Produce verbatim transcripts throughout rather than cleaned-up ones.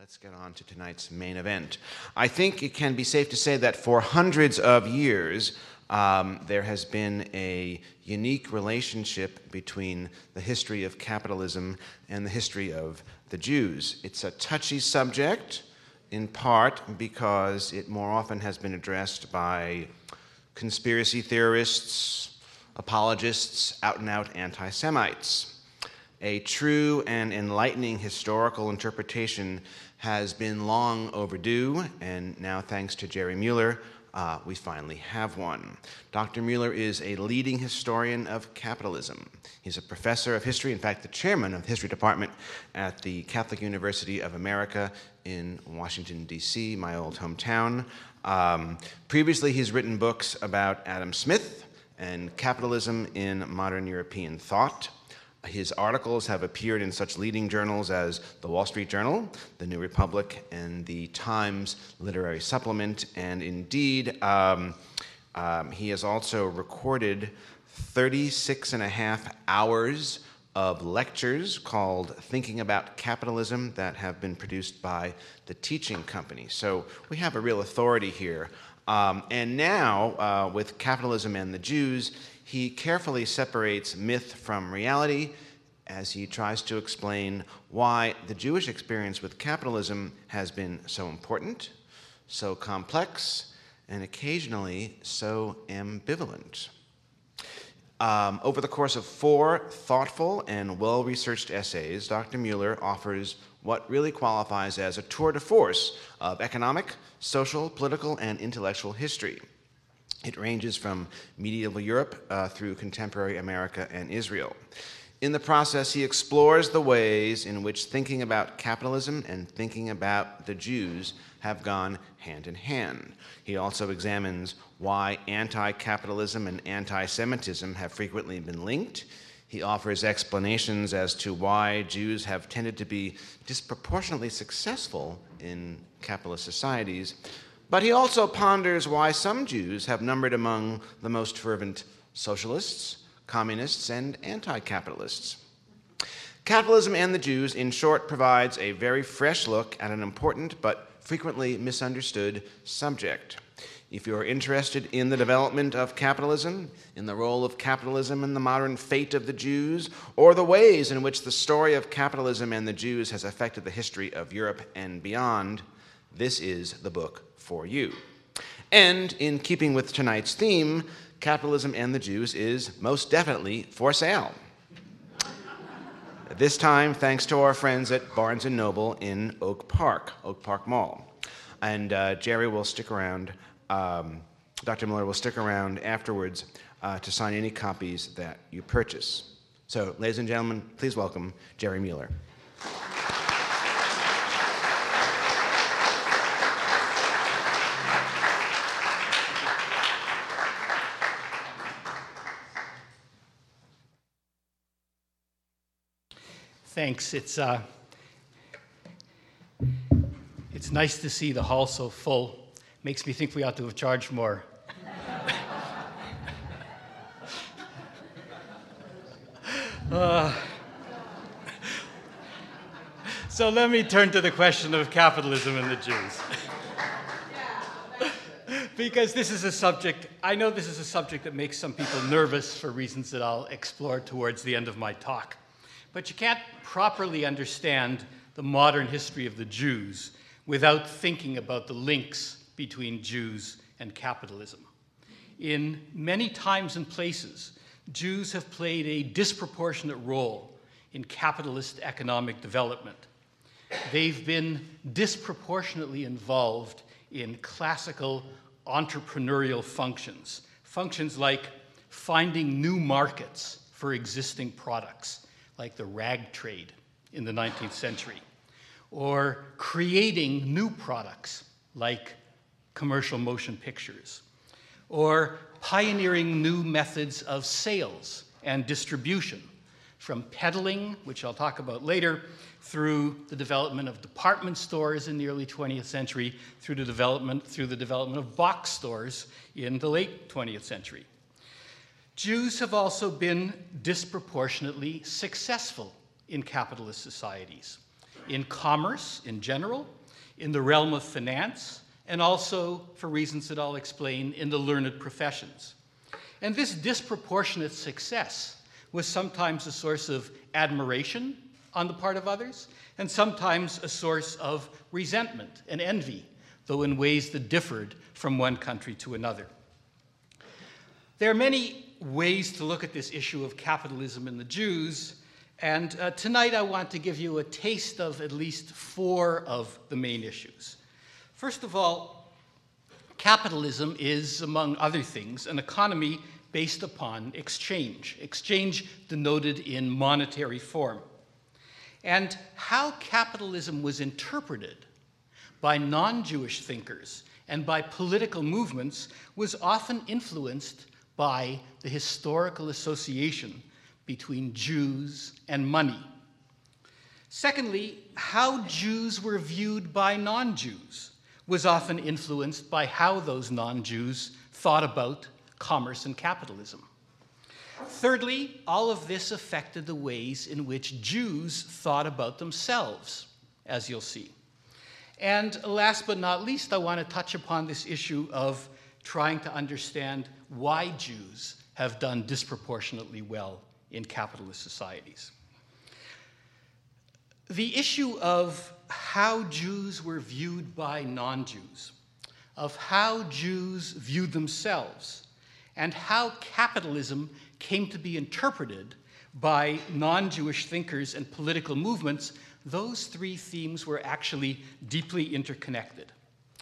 let's get on to tonight's main event. I think it can be safe to say that for hundreds of years, um, there has been a unique relationship between the history of capitalism and the history of the Jews. It's a touchy subject, in part because it more often has been addressed by conspiracy theorists, apologists, out-and-out anti-Semites. A true and enlightening historical interpretation has been long overdue, and now, thanks to Jerry Mueller, uh, we finally have one. Doctor Mueller is a leading historian of capitalism. He's a professor of history, in fact, the chairman of the history department at the Catholic University of America in Washington, D C, my old hometown. Um, previously, he's written books about Adam Smith and capitalism in modern European thought. His articles have appeared in such leading journals as The Wall Street Journal, The New Republic, and the Times Literary Supplement. And indeed, um, um, he has also recorded thirty-six and a half hours of lectures called Thinking About Capitalism that have been produced by the Teaching Company. So we have a real authority here. Um, and now, uh, with Capitalism and the Jews, he carefully separates myth from reality as he tries to explain why the Jewish experience with capitalism has been so important, so complex, and occasionally so ambivalent. Um, over the course of four thoughtful and well-researched essays, Doctor Mueller offers what really qualifies as a tour de force of economic, social, political, and intellectual history. It ranges from medieval Europe uh, through contemporary America and Israel. In the process, he explores the ways in which thinking about capitalism and thinking about the Jews have gone hand in hand. He also examines why anti-capitalism and anti-Semitism have frequently been linked. He offers explanations as to why Jews have tended to be disproportionately successful in capitalist societies. But he also ponders why some Jews have numbered among the most fervent socialists, communists, and anti-capitalists. Capitalism and the Jews, in short, provides a very fresh look at an important but frequently misunderstood subject. If you're interested in the development of capitalism, in the role of capitalism in the modern fate of the Jews, or the ways in which the story of capitalism and the Jews has affected the history of Europe and beyond, this is the book for you. And in keeping with tonight's theme, Capitalism and the Jews is most definitely for sale. This time, thanks to our friends at Barnes and Noble in Oak Park, Oak Park Mall. And uh, Jerry will stick around, um, Doctor Mueller will stick around afterwards uh, to sign any copies that you purchase. So, ladies and gentlemen, please welcome Jerry Mueller. Thanks. It's uh, it's nice to see the hall so full. Makes me think we ought to have charged more. uh, so let me turn to the question of capitalism and the Jews. Because this is a subject, I know this is a subject that makes some people nervous for reasons that I'll explore towards the end of my talk. But you can't properly understand the modern history of the Jews without thinking about the links between Jews and capitalism. In many times and places, Jews have played a disproportionate role in capitalist economic development. They've been disproportionately involved in classical entrepreneurial functions, functions like finding new markets for existing products, like the rag trade in the nineteenth century, or creating new products like commercial motion pictures, or pioneering new methods of sales and distribution, from peddling, which I'll talk about later, through the development of department stores in the early twentieth century, through the development, through the development of box stores in the late twentieth century. Jews have also been disproportionately successful in capitalist societies. in commerce in general, in the realm of finance, and also, for reasons that I'll explain, in the learned professions. And this disproportionate success was sometimes a source of admiration on the part of others, and sometimes a source of resentment and envy, though in ways that differed from one country to another. There are many ways to look at this issue of capitalism and the Jews, and uh, tonight I want to give you a taste of at least four of the main issues. First of all, capitalism is, among other things, an economy based upon exchange, exchange denoted in monetary form. And how capitalism was interpreted by non-Jewish thinkers and by political movements was often influenced by the historical association between Jews and money. Secondly, how Jews were viewed by non-Jews was often influenced by how those non-Jews thought about commerce and capitalism. Thirdly, all of this affected the ways in which Jews thought about themselves, as you'll see. And last but not least, I want to touch upon this issue of trying to understand why Jews have done disproportionately well in capitalist societies. The issue of how Jews were viewed by non-Jews, of how Jews viewed themselves, and how capitalism came to be interpreted by non-Jewish thinkers and political movements, those three themes were actually deeply interconnected.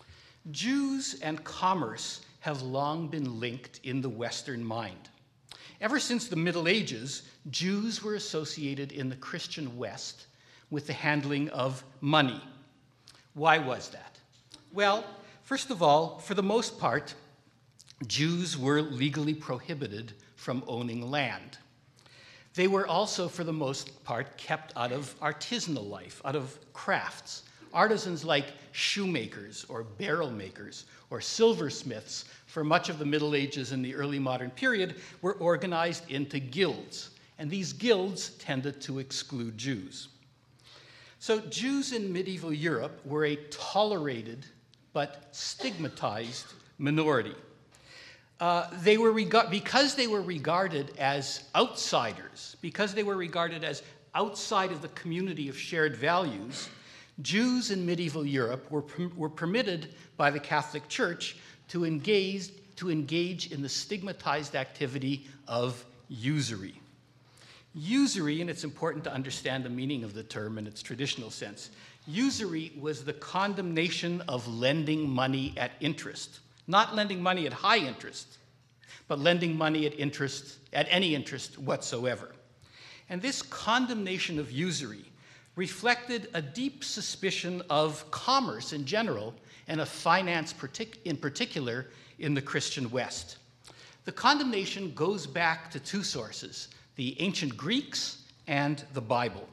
Jews and commerce have long been linked in the Western mind. Ever since the Middle Ages, Jews were associated in the Christian West with the handling of money. Why was that? Well, first of all, for the most part, Jews were legally prohibited from owning land. They were also, for the most part, kept out of artisanal life, out of crafts. Artisans like shoemakers or barrel makers or silversmiths for much of the Middle Ages and the early modern period were organized into guilds, and these guilds tended to exclude Jews. So Jews in medieval Europe were a tolerated but stigmatized minority. Uh, they were rega- because they were regarded as outsiders, because they were regarded as outside of the community of shared values, Jews in medieval Europe were, per- were permitted by the Catholic Church to engage, to engage in the stigmatized activity of usury. Usury, and it's important to understand the meaning of the term in its traditional sense, usury was the condemnation of lending money at interest. Not lending money at high interest, but lending money at interest, at any interest whatsoever. And this condemnation of usury reflected a deep suspicion of commerce in general and of finance partic- in particular in the Christian West. The condemnation goes back to two sources, the ancient Greeks and the Bible.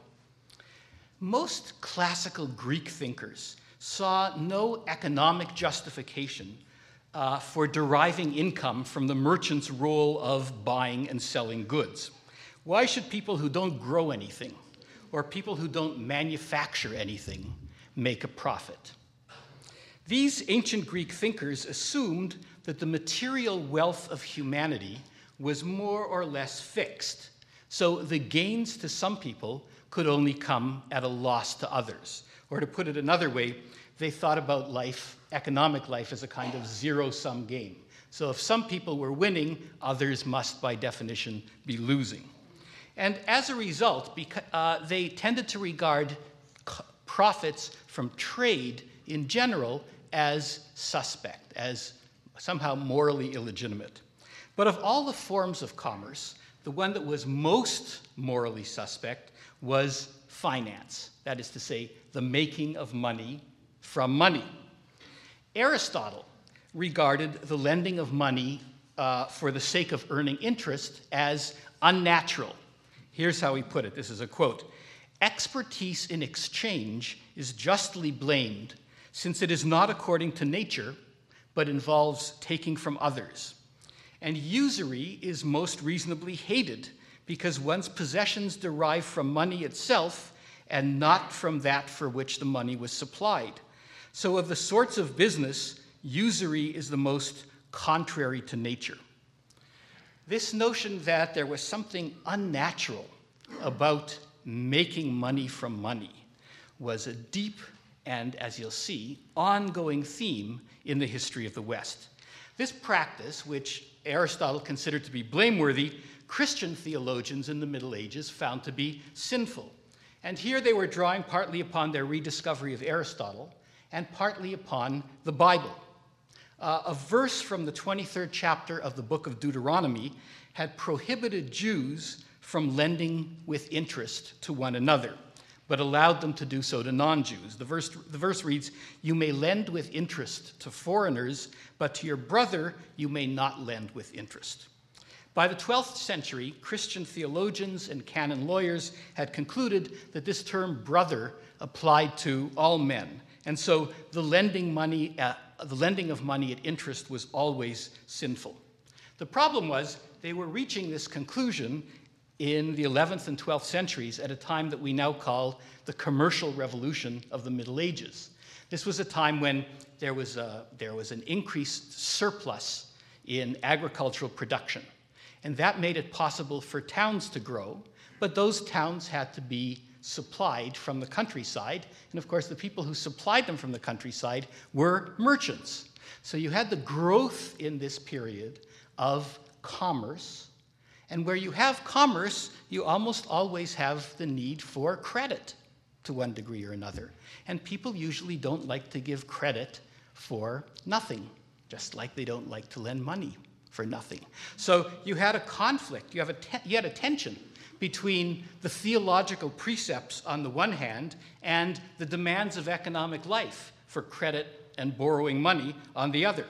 Most classical Greek thinkers saw no economic justification Uh, for deriving income from the merchant's role of buying and selling goods. Why should people who don't grow anything or people who don't manufacture anything make a profit? These ancient Greek thinkers assumed that the material wealth of humanity was more or less fixed, so the gains to some people could only come at a loss to others. Or to put it another way, they thought about life, economic life, as a kind of zero-sum game. So if some people were winning, others must, by definition, be losing. And as a result, beca- uh, they tended to regard c- profits from trade in general as suspect, as somehow morally illegitimate. But of all the forms of commerce, the one that was most morally suspect was finance, that is to say, the making of money from money. Aristotle regarded the lending of money uh, for the sake of earning interest as unnatural. Here's how he put it. This is a quote. "Expertise in exchange is justly blamed, since it is not according to nature, but involves taking from others. And usury is most reasonably hated, because one's possessions derive from money itself, and not from that for which the money was supplied. So of the sorts of business, usury is the most contrary to nature. This notion that there was something unnatural about making money from money was a deep and, as you'll see, ongoing theme in the history of the West. This practice, which Aristotle considered to be blameworthy, Christian theologians in the Middle Ages found to be sinful. And here they were drawing partly upon their rediscovery of Aristotle and partly upon the Bible. Uh, a verse from the twenty-third chapter of the book of Deuteronomy had prohibited Jews from lending with interest to one another, but allowed them to do so to non-Jews. The verse, the verse reads, "You may lend with interest to foreigners, but to your brother you may not lend with interest." By the twelfth century, Christian theologians and canon lawyers had concluded that this term brother applied to all men, and so the lending money, uh, the lending of money at interest was always sinful. The problem was they were reaching this conclusion in the eleventh and twelfth centuries at a time that we now call the commercial revolution of the Middle Ages. This was a time when there was, a, there was an increased surplus in agricultural production. And that made it possible for towns to grow, but those towns had to be supplied from the countryside. And of course, the people who supplied them from the countryside were merchants. So you had the growth in this period of commerce. And where you have commerce, you almost always have the need for credit to one degree or another. And people usually don't like to give credit for nothing, just like they don't like to lend money for nothing. So you had a conflict, you, have a te- you had a tension between the theological precepts on the one hand and the demands of economic life for credit and borrowing money on the other.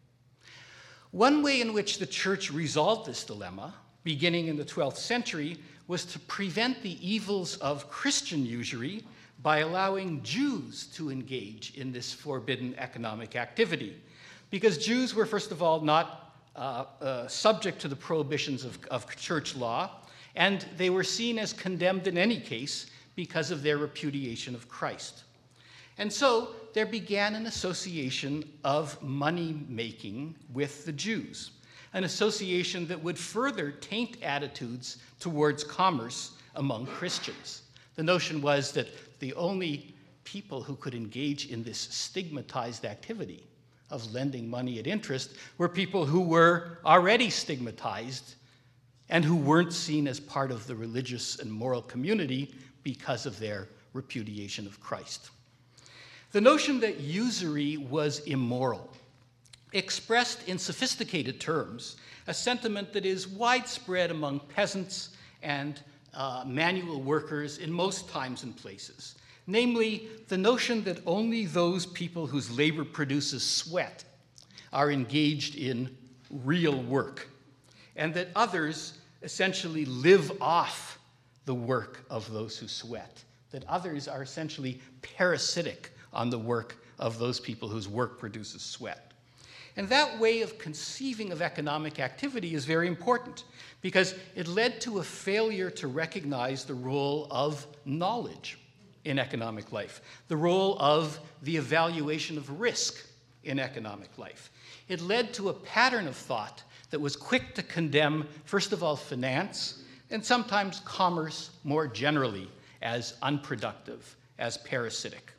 One way in which the church resolved this dilemma, beginning in the twelfth century, was to prevent the evils of Christian usury by allowing Jews to engage in this forbidden economic activity. Because Jews were, first of all, not uh, uh, subject to the prohibitions of, of church law, and they were seen as condemned in any case because of their repudiation of Christ. And so there began an association of money-making with the Jews, an association that would further taint attitudes towards commerce among Christians. The notion was that the only people who could engage in this stigmatized activity of lending money at interest were people who were already stigmatized and who weren't seen as part of the religious and moral community because of their repudiation of Christ. The notion that usury was immoral expressed in sophisticated terms a sentiment that is widespread among peasants and uh, manual workers in most times and places. Namely, the notion that only those people whose labor produces sweat are engaged in real work, and that others essentially live off the work of those who sweat, that others are essentially parasitic on the work of those people whose work produces sweat. And that way of conceiving of economic activity is very important because it led to a failure to recognize the role of knowledge in economic life, the role of the evaluation of risk in economic life. It led to a pattern of thought that was quick to condemn, first of all, finance, and sometimes commerce more generally as unproductive, as parasitic.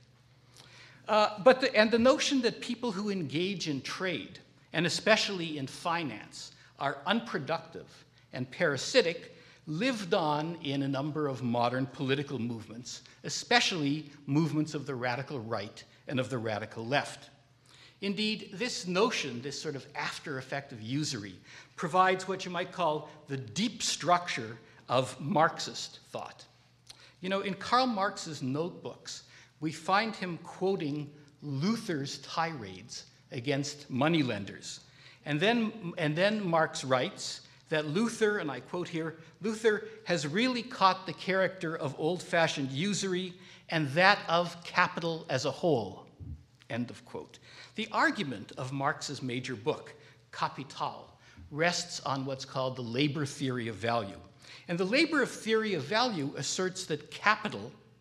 Uh, but the, and the notion that people who engage in trade, and especially in finance, are unproductive and parasitic lived on in a number of modern political movements, especially movements of the radical right and of the radical left. Indeed, this notion, this sort of after effect of usury, provides what you might call the deep structure of Marxist thought. You know, in Karl Marx's notebooks, we find him quoting Luther's tirades against moneylenders. And then, and then Marx writes that Luther, and I quote here, Luther has really caught the character of old-fashioned usury and that of capital as a whole, end of quote. The argument of Marx's major book, Kapital, rests on what's called the labor theory of value. And the labor theory of value asserts that capital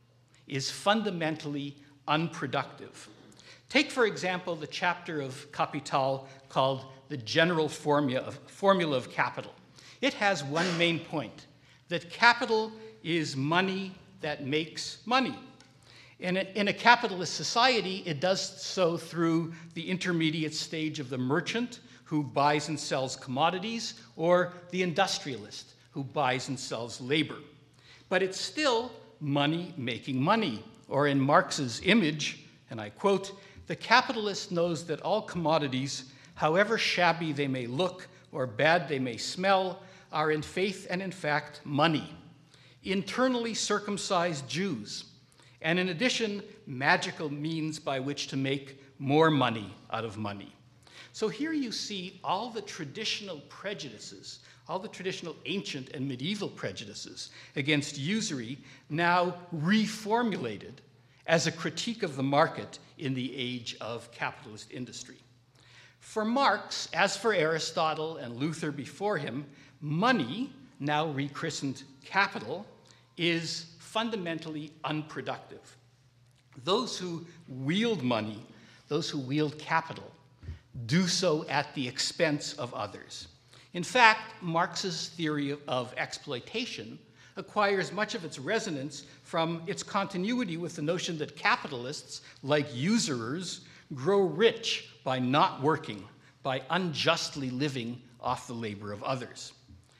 is fundamentally unproductive. Take, for example, the chapter of Capital called The General Formula of, Formula of Capital. It has one main point, that capital is money that makes money. In a, in a capitalist society, it does so through the intermediate stage of the merchant, who buys and sells commodities, or the industrialist, who buys and sells labor. But it's still money making money, or in Marx's image, and I quote, "The capitalist knows that all commodities, however shabby they may look or bad they may smell, are in faith and in fact money, internally circumcised Jews, and in addition, magical means by which to make more money out of money." So here you see all the traditional prejudices, all the traditional ancient and medieval prejudices against usury now reformulated as a critique of the market in the age of capitalist industry. For Marx, as for Aristotle and Luther before him, money, now rechristened capital, is fundamentally unproductive. Those who wield money, those who wield capital, do so at the expense of others. In fact, Marx's theory of, of exploitation acquires much of its resonance from its continuity with the notion that capitalists, like usurers, grow rich by not working, by unjustly living off the labor of others.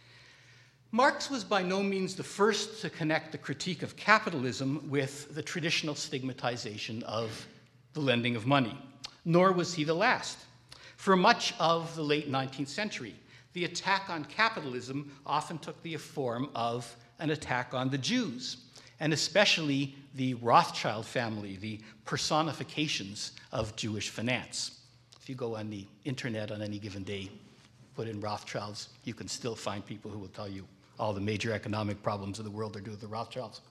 Marx was by no means the first to connect the critique of capitalism with the traditional stigmatization of the lending of money, nor was he the last. For much of the late nineteenth century, the attack on capitalism often took the form of an attack on the Jews, and especially the Rothschild family, the personifications of Jewish finance. If you go on the internet on any given day, put in Rothschilds, you can still find people who will tell you all the major economic problems of the world are due to the Rothschilds.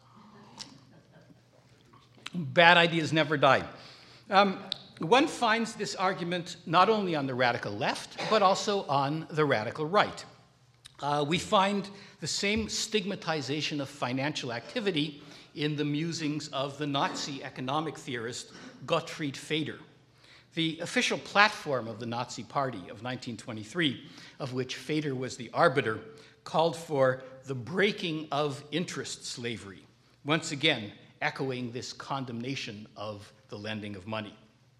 Bad ideas never die. Um, one finds this argument not only on the radical left, but also on the radical right. Uh, we find the same stigmatization of financial activity in the musings of the Nazi economic theorist Gottfried Feder. The official platform of the Nazi Party of nineteen twenty-three, of which Feder was the arbiter, called for the breaking of interest slavery, once again echoing this condemnation of the lending of money.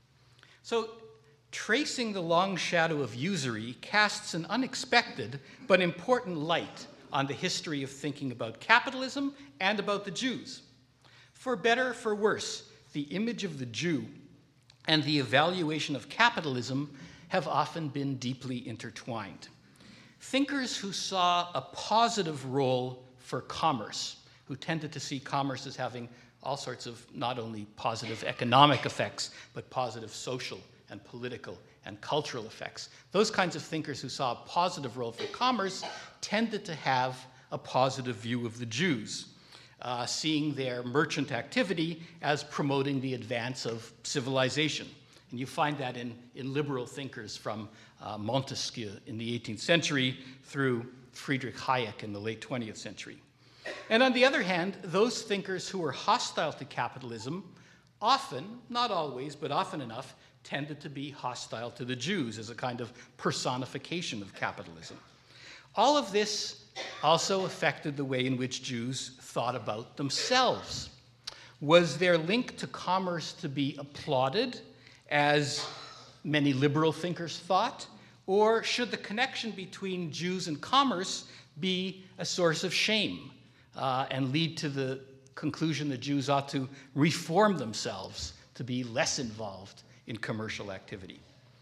So, tracing the long shadow of usury casts an unexpected but important light on the history of thinking about capitalism and about the Jews. For better, for worse, the image of the Jew and the evaluation of capitalism have often been deeply intertwined. Thinkers who saw a positive role for commerce, who tended to see commerce as having all sorts of not only positive economic effects, but positive social and political and cultural effects. Those kinds of thinkers who saw a positive role for commerce tended to have a positive view of the Jews, uh, seeing their merchant activity as promoting the advance of civilization. And you find that in, in liberal thinkers from uh, Montesquieu in the eighteenth century through Friedrich Hayek in the late twentieth century. And on the other hand, those thinkers who were hostile to capitalism often, not always, but often enough, tended to be hostile to the Jews as a kind of personification of capitalism. All of this also affected the way in which Jews thought about themselves. Was their link to commerce to be applauded, as many liberal thinkers thought, or should the connection between Jews and commerce be a source of shame uh, and lead to the conclusion that Jews ought to reform themselves to be less involved in commercial activity?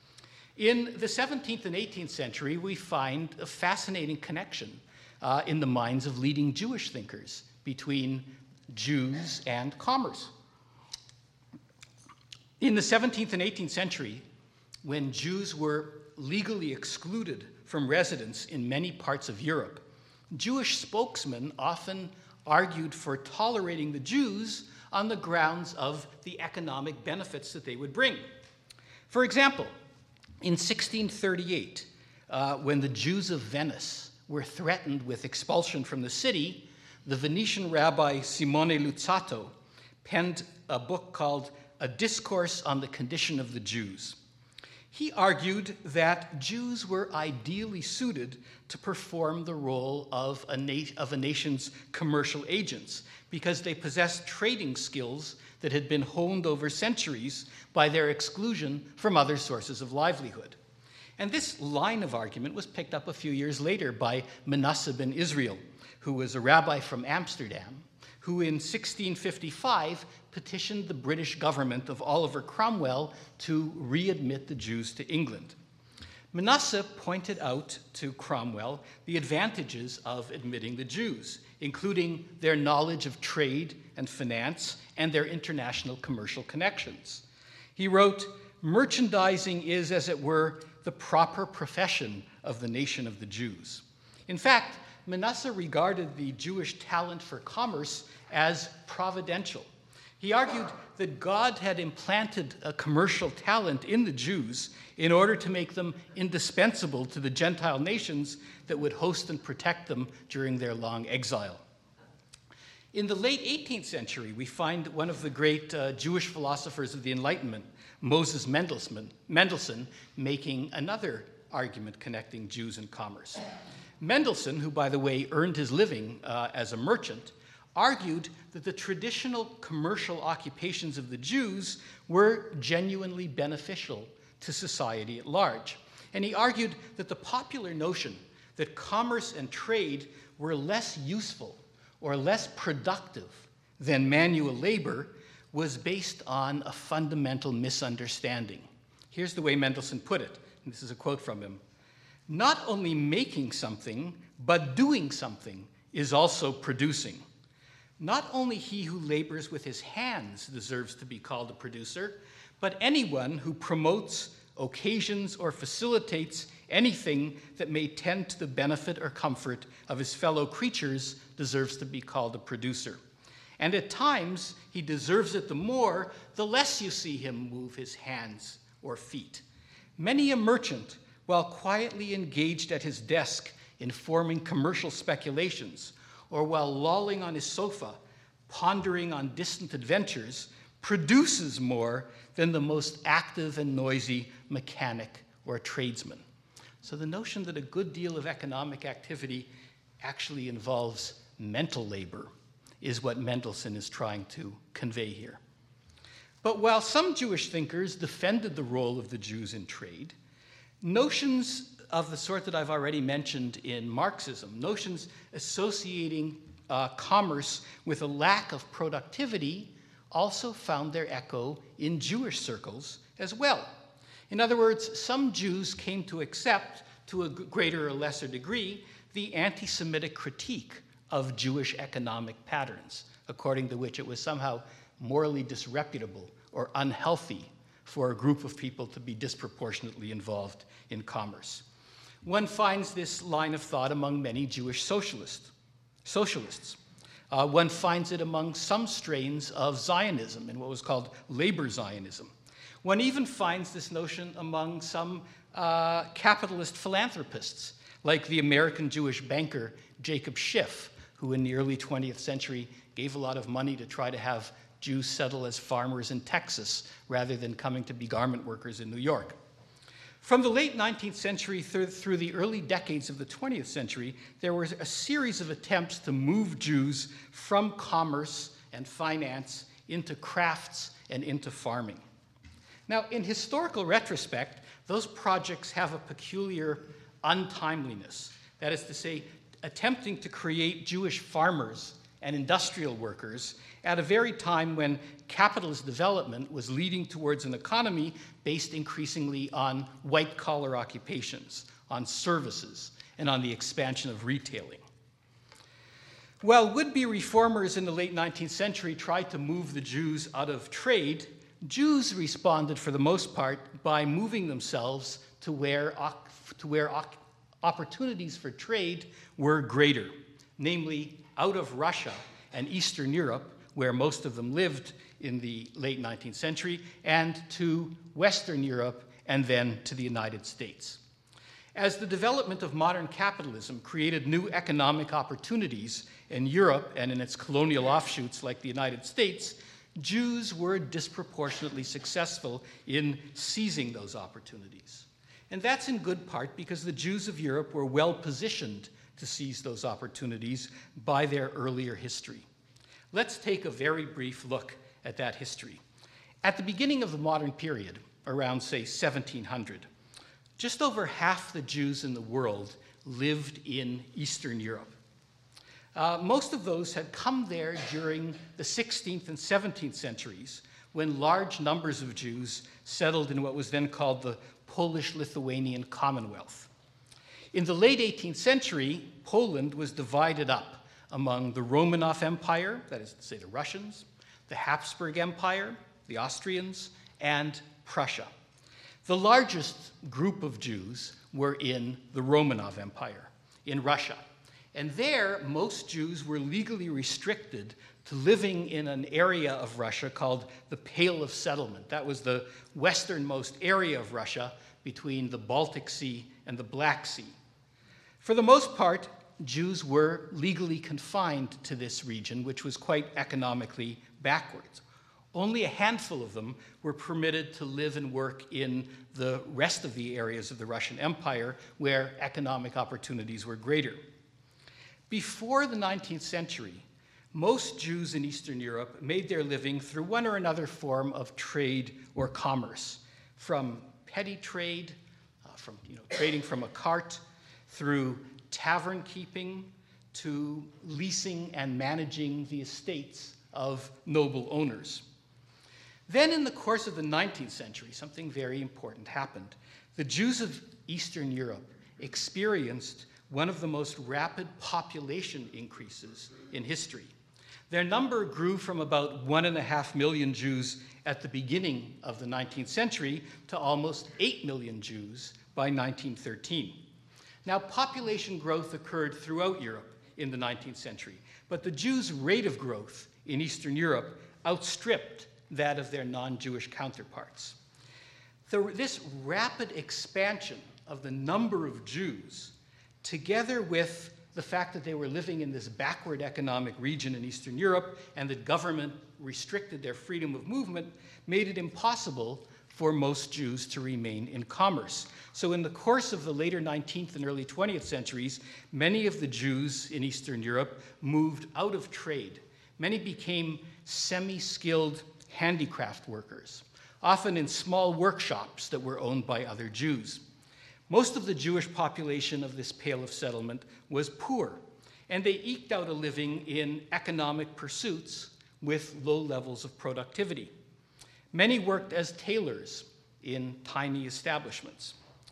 In the seventeenth and eighteenth century, we find a fascinating connection uh, in the minds of leading Jewish thinkers between Jews and commerce. In the seventeenth and eighteenth century, when Jews were legally excluded from residence in many parts of Europe, Jewish spokesmen often argued for tolerating the Jews on the grounds of the economic benefits that they would bring. For example, in sixteen thirty-eight, uh, when the Jews of Venice were threatened with expulsion from the city, the Venetian rabbi Simone Luzzatto penned a book called A Discourse on the Condition of the Jews. He argued that Jews were ideally suited to perform the role of a, na- of a nation's commercial agents because they possessed trading skills that had been honed over centuries by their exclusion from other sources of livelihood. And this line of argument was picked up a few years later by Manasseh ben Israel, who was a rabbi from Amsterdam, who in sixteen fifty-five petitioned the British government of Oliver Cromwell to readmit the Jews to England. Manasseh pointed out to Cromwell the advantages of admitting the Jews, including their knowledge of trade and finance and their international commercial connections. He wrote, "Merchandising is, as it were, the proper profession of the nation of the Jews." In fact, Manasseh regarded the Jewish talent for commerce as providential. He argued that God had implanted a commercial talent in the Jews in order to make them indispensable to the Gentile nations that would host and protect them during their long exile. In the late eighteenth century, we find one of the great uh, Jewish philosophers of the Enlightenment, Moses Mendelssohn, Mendelssohn, making another argument connecting Jews and commerce. Mendelssohn, who, by the way, earned his living uh, as a merchant, argued that the traditional commercial occupations of the Jews were genuinely beneficial to society at large. And he argued that the popular notion that commerce and trade were less useful or less productive than manual labor was based on a fundamental misunderstanding. Here's the way Mendelssohn put it, and this is a quote from him. "Not only making something, but doing something is also producing. Not only he who labors with his hands deserves to be called a producer, but anyone who promotes, occasions, or facilitates anything that may tend to the benefit or comfort of his fellow creatures deserves to be called a producer. And at times, he deserves it the more, the less you see him move his hands or feet. Many a merchant, while quietly engaged at his desk in forming commercial speculations, or while lolling on his sofa, pondering on distant adventures, produces more than the most active and noisy mechanic or tradesman." So the notion that a good deal of economic activity actually involves mental labor is what Mendelssohn is trying to convey here. But while some Jewish thinkers defended the role of the Jews in trade, notions of the sort that I've already mentioned in Marxism, notions associating uh, commerce with a lack of productivity, also found their echo in Jewish circles as well. In other words, some Jews came to accept, to a greater or lesser degree, the anti-Semitic critique of Jewish economic patterns, according to which it was somehow morally disreputable or unhealthy for a group of people to be disproportionately involved in commerce. One finds this line of thought among many Jewish socialists. socialists. Uh, one finds it among some strains of Zionism in what was called labor Zionism. One even finds this notion among some uh, capitalist philanthropists, like the American Jewish banker Jacob Schiff, who in the early twentieth century gave a lot of money to try to have Jews settle as farmers in Texas rather than coming to be garment workers in New York. From the late nineteenth century through, through the early decades of the twentieth century, there was a series of attempts to move Jews from commerce and finance into crafts and into farming. Now, in historical retrospect, those projects have a peculiar untimeliness. That is to say, attempting to create Jewish farmers and industrial workers at a very time when capitalist development was leading towards an economy based increasingly on white-collar occupations, on services, and on the expansion of retailing. While would-be reformers in the late nineteenth century tried to move the Jews out of trade, Jews responded for the most part by moving themselves to where, to where opportunities for trade were greater, namely out of Russia and Eastern Europe, where most of them lived in the late nineteenth century, and to Western Europe, and then to the United States. As the development of modern capitalism created new economic opportunities in Europe and in its colonial offshoots like the United States, Jews were disproportionately successful in seizing those opportunities. And that's in good part because the Jews of Europe were well positioned to seize those opportunities by their earlier history. Let's take a very brief look at that history. At the beginning of the modern period, around, say, seventeen hundred, just over half the Jews in the world lived in Eastern Europe. Uh, most of those had come there during the sixteenth and seventeenth centuries, when large numbers of Jews settled in what was then called the Polish-Lithuanian Commonwealth. In the late eighteenth century, Poland was divided up among the Romanov Empire, that is to say the Russians, the Habsburg Empire, the Austrians, and Prussia. The largest group of Jews were in the Romanov Empire, in Russia. And there, most Jews were legally restricted to living in an area of Russia called the Pale of Settlement. That was the westernmost area of Russia between the Baltic Sea and the Black Sea. For the most part, Jews were legally confined to this region, which was quite economically backwards. Only a handful of them were permitted to live and work in the rest of the areas of the Russian Empire where economic opportunities were greater. Before the nineteenth century, most Jews in Eastern Europe made their living through one or another form of trade or commerce, from petty trade, uh, from you know, trading from a cart, through tavern keeping, to leasing and managing the estates of noble owners. Then in the course of the nineteenth century, something very important happened. The Jews of Eastern Europe experienced one of the most rapid population increases in history. Their number grew from about one and a half million Jews at the beginning of the nineteenth century to almost eight million Jews by nineteen thirteen. Now, population growth occurred throughout Europe in the nineteenth century, but the Jews' rate of growth in Eastern Europe outstripped that of their non-Jewish counterparts. The, this rapid expansion of the number of Jews, together with the fact that they were living in this backward economic region in Eastern Europe and that government restricted their freedom of movement, made it impossible for most Jews to remain in commerce. So in the course of the later nineteenth and early twentieth centuries, many of the Jews in Eastern Europe moved out of trade. Many became semi-skilled handicraft workers, often in small workshops that were owned by other Jews. Most of the Jewish population of this Pale of Settlement was poor, and they eked out a living in economic pursuits with low levels of productivity. Many worked as tailors in tiny establishments.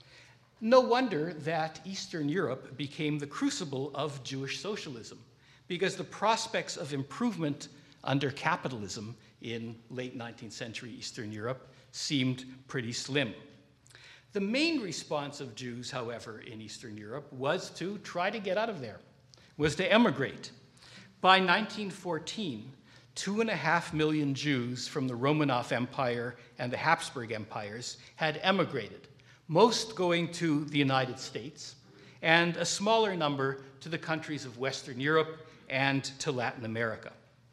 No wonder that Eastern Europe became the crucible of Jewish socialism, because the prospects of improvement under capitalism in late nineteenth century Eastern Europe seemed pretty slim. The main response of Jews, however, in Eastern Europe was to try to get out of there, was to emigrate. By nineteen fourteen, two and a half million Jews from the Romanov Empire and the Habsburg empires had emigrated, most going to the United States, and a smaller number to the countries of Western Europe and to Latin America.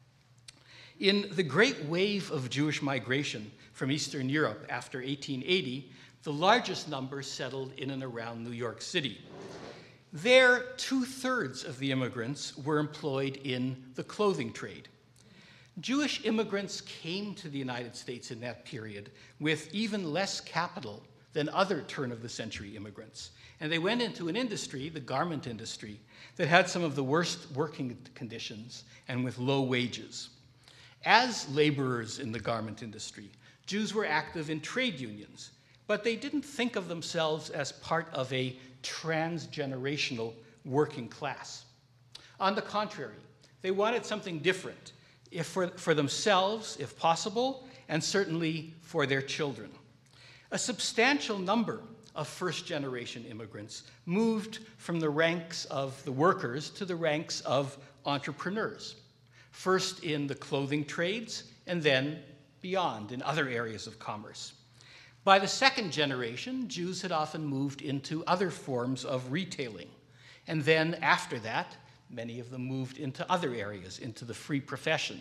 In the great wave of Jewish migration from Eastern Europe after eighteen eighty, the largest numbers settled in and around New York City. There, two-thirds of the immigrants were employed in the clothing trade. Jewish immigrants came to the United States in that period with even less capital than other turn-of-the-century immigrants. And they went into an industry, the garment industry, that had some of the worst working conditions and with low wages. As laborers in the garment industry, Jews were active in trade unions, but they didn't think of themselves as part of a transgenerational working class. On the contrary, they wanted something different, if for, for themselves, if possible, and certainly for their children. A substantial number of first-generation immigrants moved from the ranks of the workers to the ranks of entrepreneurs, first in the clothing trades and then beyond in other areas of commerce. By the second generation, Jews had often moved into other forms of retailing. And then after that, many of them moved into other areas, into the free professions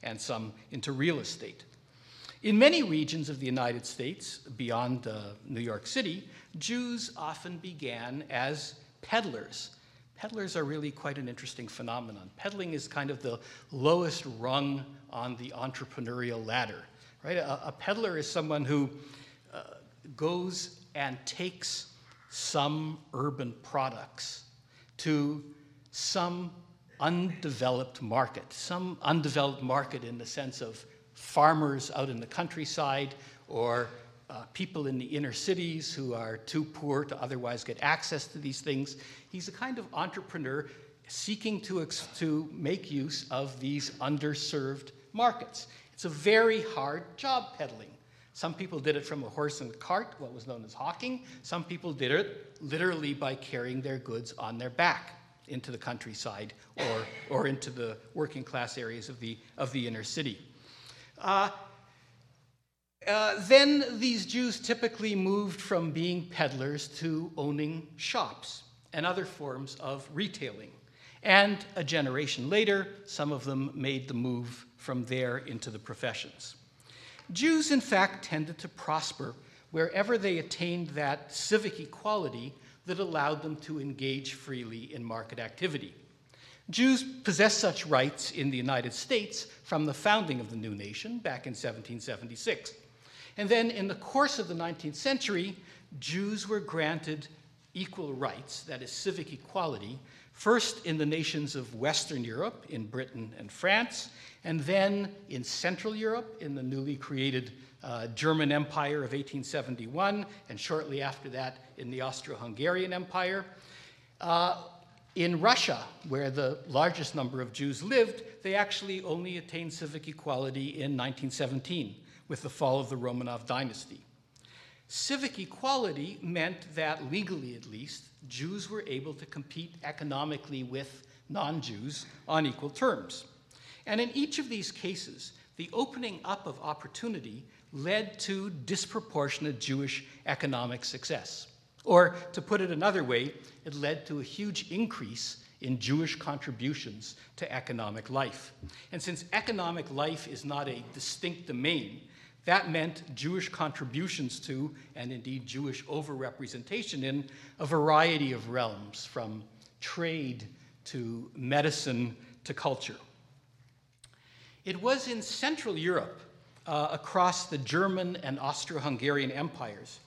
and some into real estate. In many regions of the United States, beyond uh, New York City, Jews often began as peddlers. Peddlers are really quite an interesting phenomenon. Peddling is kind of the lowest rung on the entrepreneurial ladder, right? A, a peddler is someone who uh, goes and takes some urban products to some undeveloped market, some undeveloped market in the sense of farmers out in the countryside or uh, people in the inner cities who are too poor to otherwise get access to these things. He's a kind of entrepreneur seeking to, ex- to make use of these underserved markets. It's a very hard job, peddling. Some people did it from a horse and cart, what was known as hawking. Some people did it literally by carrying their goods on their back into the countryside or, or into the working class areas of the, of the inner city. Uh, uh, then these Jews typically moved from being peddlers to owning shops and other forms of retailing. And a generation later, some of them made the move from there into the professions. Jews, in fact, tended to prosper wherever they attained that civic equality that allowed them to engage freely in market activity. Jews possessed such rights in the United States from the founding of the new nation back in seventeen seventy-six. And then in the course of the nineteenth century, Jews were granted equal rights, that is, civic equality, first in the nations of Western Europe, in Britain and France, and then in Central Europe, in the newly created uh, German Empire of eighteen seventy-one, and shortly after that in the Austro-Hungarian Empire. Uh, in Russia, where the largest number of Jews lived, they actually only attained civic equality in nineteen seventeen, with the fall of the Romanov dynasty. Civic equality meant that, legally at least, Jews were able to compete economically with non-Jews on equal terms. And in each of these cases, the opening up of opportunity led to disproportionate Jewish economic success. Or, to put it another way, it led to a huge increase in Jewish contributions to economic life. And since economic life is not a distinct domain, that meant Jewish contributions to, and indeed Jewish overrepresentation in, a variety of realms, from trade to medicine to culture. It was in Central Europe, uh, across the German and Austro-Hungarian empires,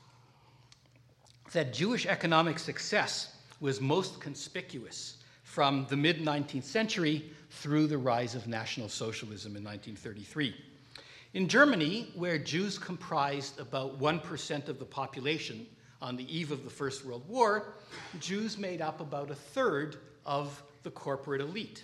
that Jewish economic success was most conspicuous from the mid-nineteenth century through the rise of National Socialism in nineteen thirty-three. In Germany, where Jews comprised about one percent of the population on the eve of the First World War, Jews made up about a third of the corporate elite.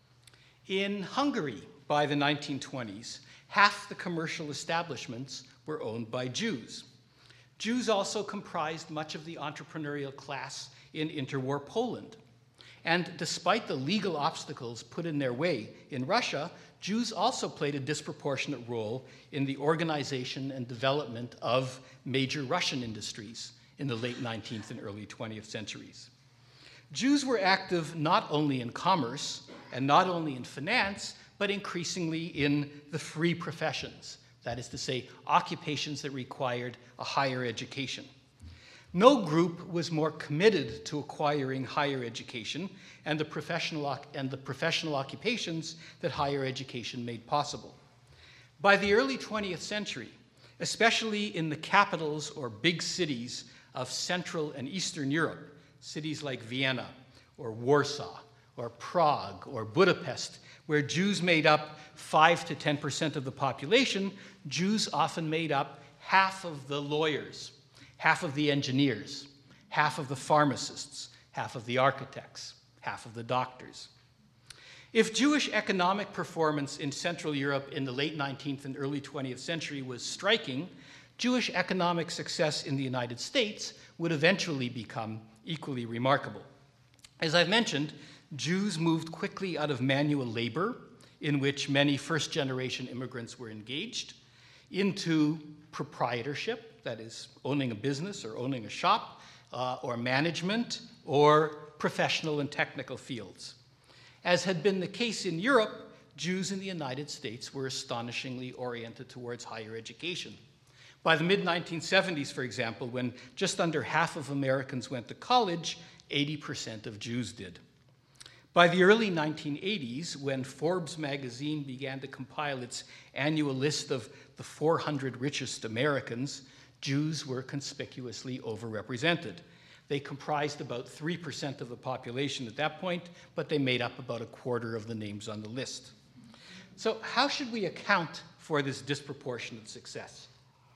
In Hungary, by the nineteen twenties, half the commercial establishments were owned by Jews. Jews also comprised much of the entrepreneurial class in interwar Poland. And despite the legal obstacles put in their way in Russia, Jews also played a disproportionate role in the organization and development of major Russian industries in the late nineteenth and early twentieth centuries. Jews were active not only in commerce and not only in finance, but increasingly in the free professions, that is to say, occupations that required a higher education. No group was more committed to acquiring higher education and the professional, and the professional occupations that higher education made possible. By the early twentieth century, especially in the capitals or big cities of Central and Eastern Europe, cities like Vienna or Warsaw or Prague or Budapest, where Jews made up five to ten percent of the population, Jews often made up half of the lawyers, half of the engineers, half of the pharmacists, half of the architects, half of the doctors. If Jewish economic performance in Central Europe in the late nineteenth and early twentieth century was striking, Jewish economic success in the United States would eventually become equally remarkable. As I've mentioned, Jews moved quickly out of manual labor, in which many first-generation immigrants were engaged, into proprietorship, that is, owning a business or owning a shop, uh, or management, or professional and technical fields. As had been the case in Europe, Jews in the United States were astonishingly oriented towards higher education. By the mid nineteen seventies, for example, when just under half of Americans went to college, eighty percent of Jews did. By the early nineteen eighties, when Forbes magazine began to compile its annual list of the four hundred richest Americans, Jews were conspicuously overrepresented. They comprised about three percent of the population at that point, but they made up about a quarter of the names on the list. So how should we account for this disproportionate success?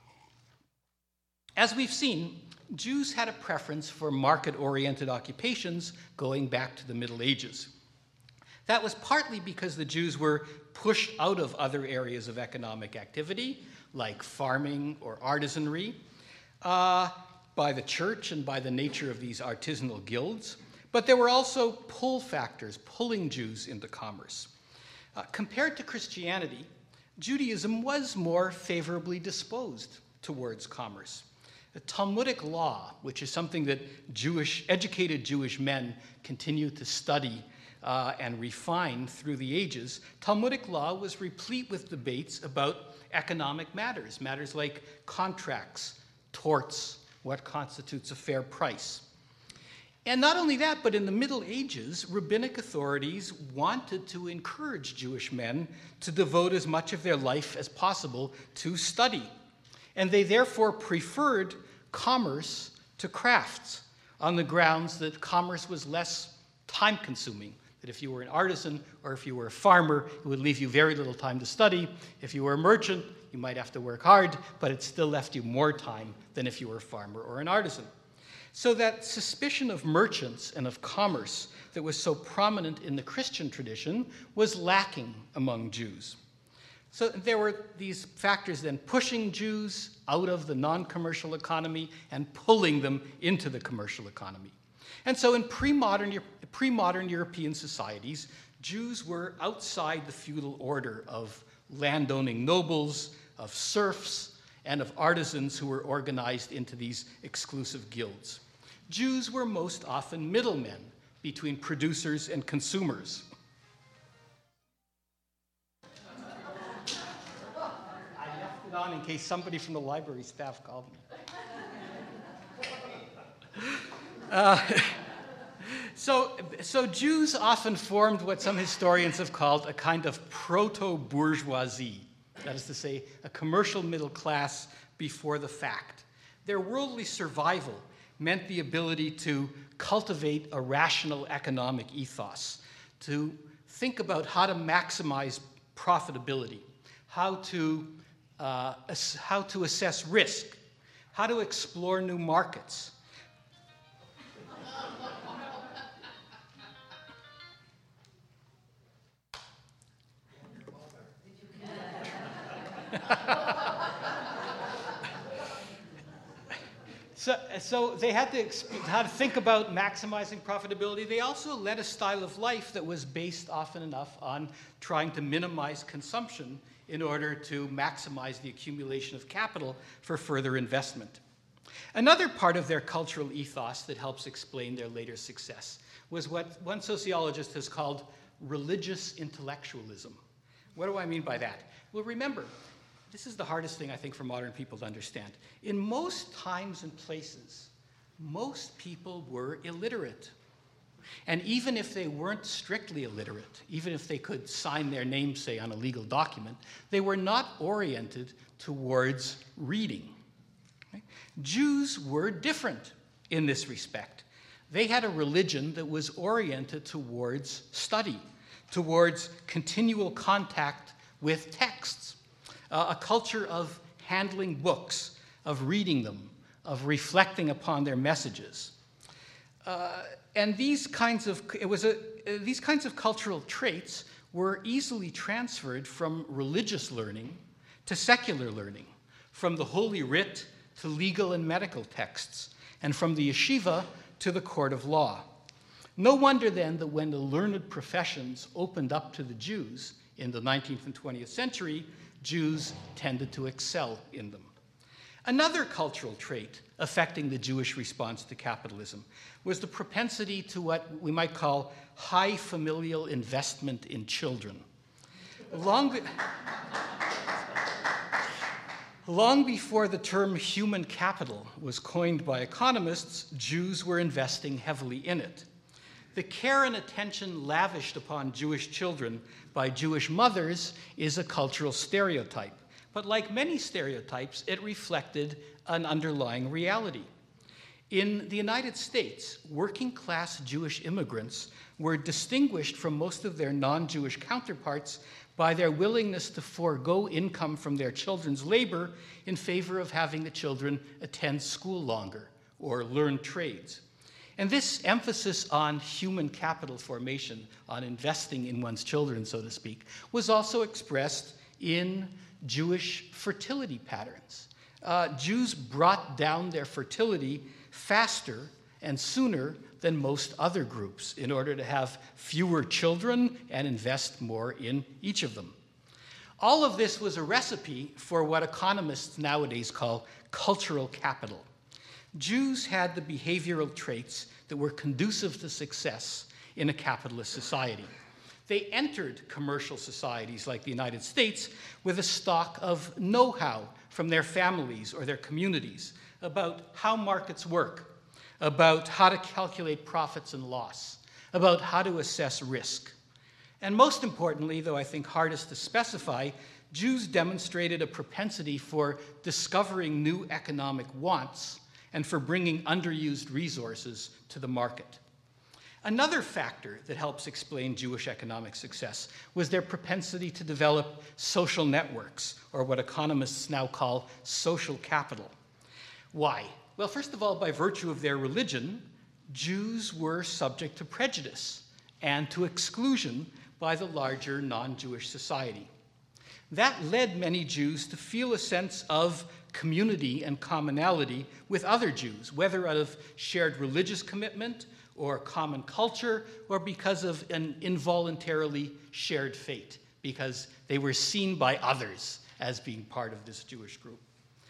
As we've seen, Jews had a preference for market-oriented occupations going back to the Middle Ages. That was partly because the Jews were pushed out of other areas of economic activity, like farming or artisanry, uh, by the church and by the nature of these artisanal guilds. But there were also pull factors, pulling Jews into commerce. Uh, compared to Christianity, Judaism was more favorably disposed towards commerce. The Talmudic law, which is something that Jewish, educated Jewish men continue to study uh, and refine through the ages, Talmudic law was replete with debates about economic matters, matters like contracts, torts, what constitutes a fair price. And not only that, but in the Middle Ages, rabbinic authorities wanted to encourage Jewish men to devote as much of their life as possible to study. And they therefore preferred commerce to crafts on the grounds that commerce was less time-consuming, that if you were an artisan or if you were a farmer, it would leave you very little time to study. If you were a merchant, you might have to work hard, but it still left you more time than if you were a farmer or an artisan. So that suspicion of merchants and of commerce that was so prominent in the Christian tradition was lacking among Jews. So there were these factors then pushing Jews out of the non-commercial economy and pulling them into the commercial economy. And so in pre-modern, pre-modern European societies, Jews were outside the feudal order of landowning nobles, of serfs, and of artisans who were organized into these exclusive guilds. Jews were most often middlemen between producers and consumers. On in case somebody from the library staff called me. Uh, so, so Jews often formed what some historians have called a kind of proto-bourgeoisie, that is to say, a commercial middle class before the fact. Their worldly survival meant the ability to cultivate a rational economic ethos, to think about how to maximize profitability, how to Uh, how to assess risk, how to explore new markets. so, so they had to exp- how to think about maximizing profitability. They also led a style of life that was based often enough on trying to minimize consumption in order to maximize the accumulation of capital for further investment. Another part of their cultural ethos that helps explain their later success was what one sociologist has called religious intellectualism. What do I mean by that? Well, remember, this is the hardest thing I think for modern people to understand. In most times and places, most people were illiterate. And even if they weren't strictly illiterate, even if they could sign their name, say, on a legal document, they were not oriented towards reading. Okay? Jews were different in this respect. They had a religion that was oriented towards study, towards continual contact with texts, uh, a culture of handling books, of reading them, of reflecting upon their messages. Uh, and these kinds of it was a uh, these kinds of cultural traits were easily transferred from religious learning to secular learning, from the Holy Writ to legal and medical texts, and from the yeshiva to the court of law. No wonder then that when the learned professions opened up to the Jews in the nineteenth and twentieth century, Jews tended to excel in them. Another cultural trait affecting the Jewish response to capitalism was the propensity to what we might call high familial investment in children. long, be- long before the term human capital was coined by economists, Jews were investing heavily in it. The care and attention lavished upon Jewish children by Jewish mothers is a cultural stereotype. But like many stereotypes, it reflected an underlying reality. In the United States, working-class Jewish immigrants were distinguished from most of their non-Jewish counterparts by their willingness to forego income from their children's labor in favor of having the children attend school longer or learn trades. And this emphasis on human capital formation, on investing in one's children, so to speak, was also expressed in Jewish fertility patterns. Uh, Jews brought down their fertility faster and sooner than most other groups in order to have fewer children and invest more in each of them. All of this was a recipe for what economists nowadays call cultural capital. Jews had the behavioral traits that were conducive to success in a capitalist society. They entered commercial societies like the United States with a stock of know-how from their families or their communities about how markets work, about how to calculate profits and loss, about how to assess risk. And most importantly, though I think hardest to specify, Jews demonstrated a propensity for discovering new economic wants and for bringing underused resources to the market. Another factor that helps explain Jewish economic success was their propensity to develop social networks, or what economists now call social capital. Why? Well, first of all, by virtue of their religion, Jews were subject to prejudice and to exclusion by the larger non-Jewish society. That led many Jews to feel a sense of community and commonality with other Jews, whether out of shared religious commitment or common culture, or because of an involuntarily shared fate, because they were seen by others as being part of this Jewish group.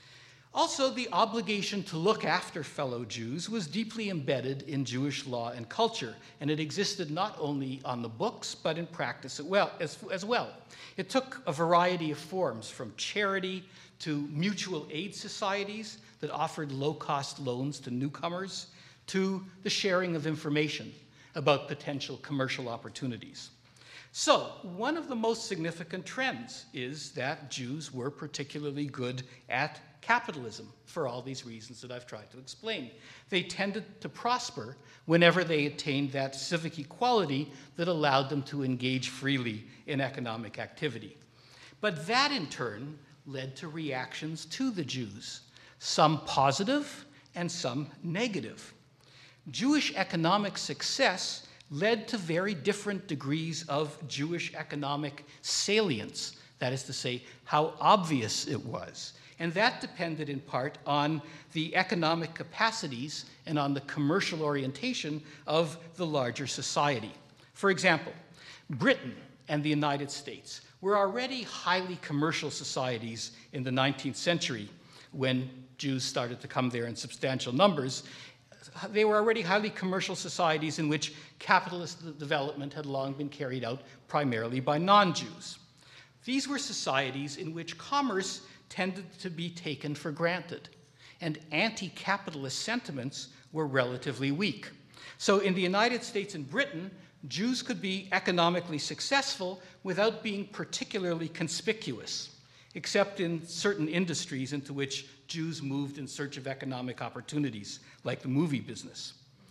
Also, the obligation to look after fellow Jews was deeply embedded in Jewish law and culture, and it existed not only on the books, but in practice as well. It took a variety of forms, from charity to mutual aid societies that offered low-cost loans to newcomers, to the sharing of information about potential commercial opportunities. So, one of the most significant trends is that Jews were particularly good at capitalism for all these reasons that I've tried to explain. They tended to prosper whenever they attained that civic equality that allowed them to engage freely in economic activity. But that, in turn, led to reactions to the Jews, some positive and some negative. Jewish economic success led to very different degrees of Jewish economic salience, that is to say, how obvious it was. And that depended in part on the economic capacities and on the commercial orientation of the larger society. For example, Britain and the United States were already highly commercial societies in the nineteenth century when Jews started to come there in substantial numbers. They were already highly commercial societies in which capitalist development had long been carried out primarily by non-Jews. These were societies in which commerce tended to be taken for granted, and anti-capitalist sentiments were relatively weak. So in the United States and Britain, Jews could be economically successful without being particularly conspicuous, except in certain industries into which Jews moved in search of economic opportunities, like the movie business.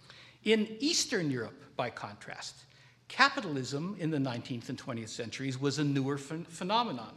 In Eastern Europe, by contrast, capitalism in the nineteenth and twentieth centuries was a newer ph- phenomenon.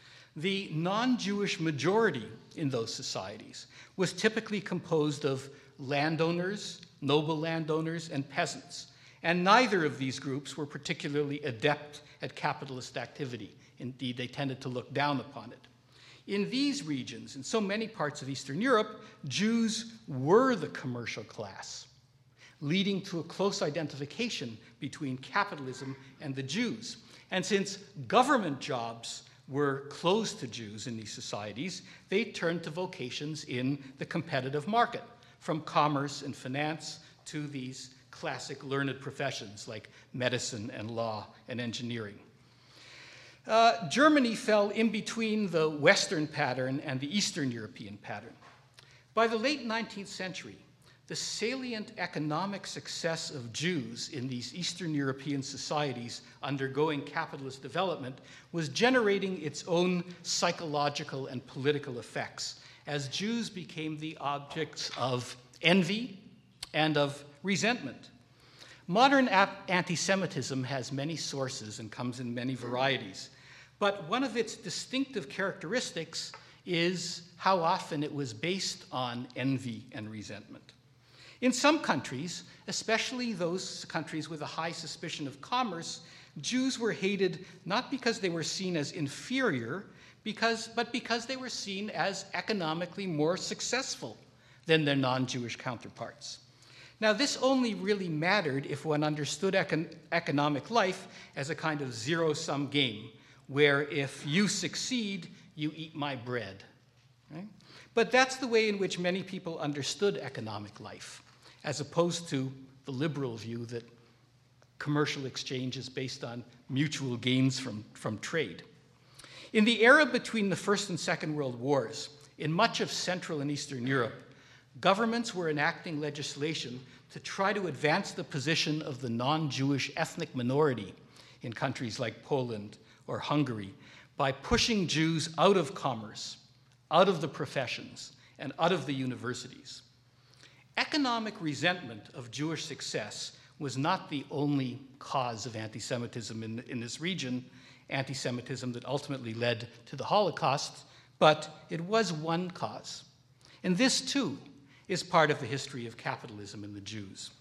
The non-Jewish majority in those societies was typically composed of landowners, noble landowners, and peasants, and neither of these groups were particularly adept at capitalist activity. Indeed, they tended to look down upon it. In these regions, in so many parts of Eastern Europe, Jews were the commercial class, leading to a close identification between capitalism and the Jews. And since government jobs were closed to Jews in these societies, they turned to vocations in the competitive market, from commerce and finance to these classic learned professions like medicine and law and engineering. Uh, Germany fell in between the Western pattern and the Eastern European pattern. By the late nineteenth century, the salient economic success of Jews in these Eastern European societies undergoing capitalist development was generating its own psychological and political effects, as Jews became the objects of envy and of resentment. Modern anti-Semitism has many sources and comes in many varieties, but one of its distinctive characteristics is how often it was based on envy and resentment. In some countries, especially those countries with a high suspicion of commerce, Jews were hated not because they were seen as inferior, because, but because they were seen as economically more successful than their non-Jewish counterparts. Now, this only really mattered if one understood econ- economic life as a kind of zero-sum game, where if you succeed, you eat my bread. Right? But that's the way in which many people understood economic life, as opposed to the liberal view that commercial exchange is based on mutual gains from, from trade. In the era between the First and Second World Wars, in much of Central and Eastern Europe, governments were enacting legislation to try to advance the position of the non-Jewish ethnic minority in countries like Poland or Hungary by pushing Jews out of commerce, out of the professions, and out of the universities. Economic resentment of Jewish success was not the only cause of anti-Semitism in, in this region, anti-Semitism that ultimately led to the Holocaust, but it was one cause. And this, too, is part of the history of capitalism and the Jews.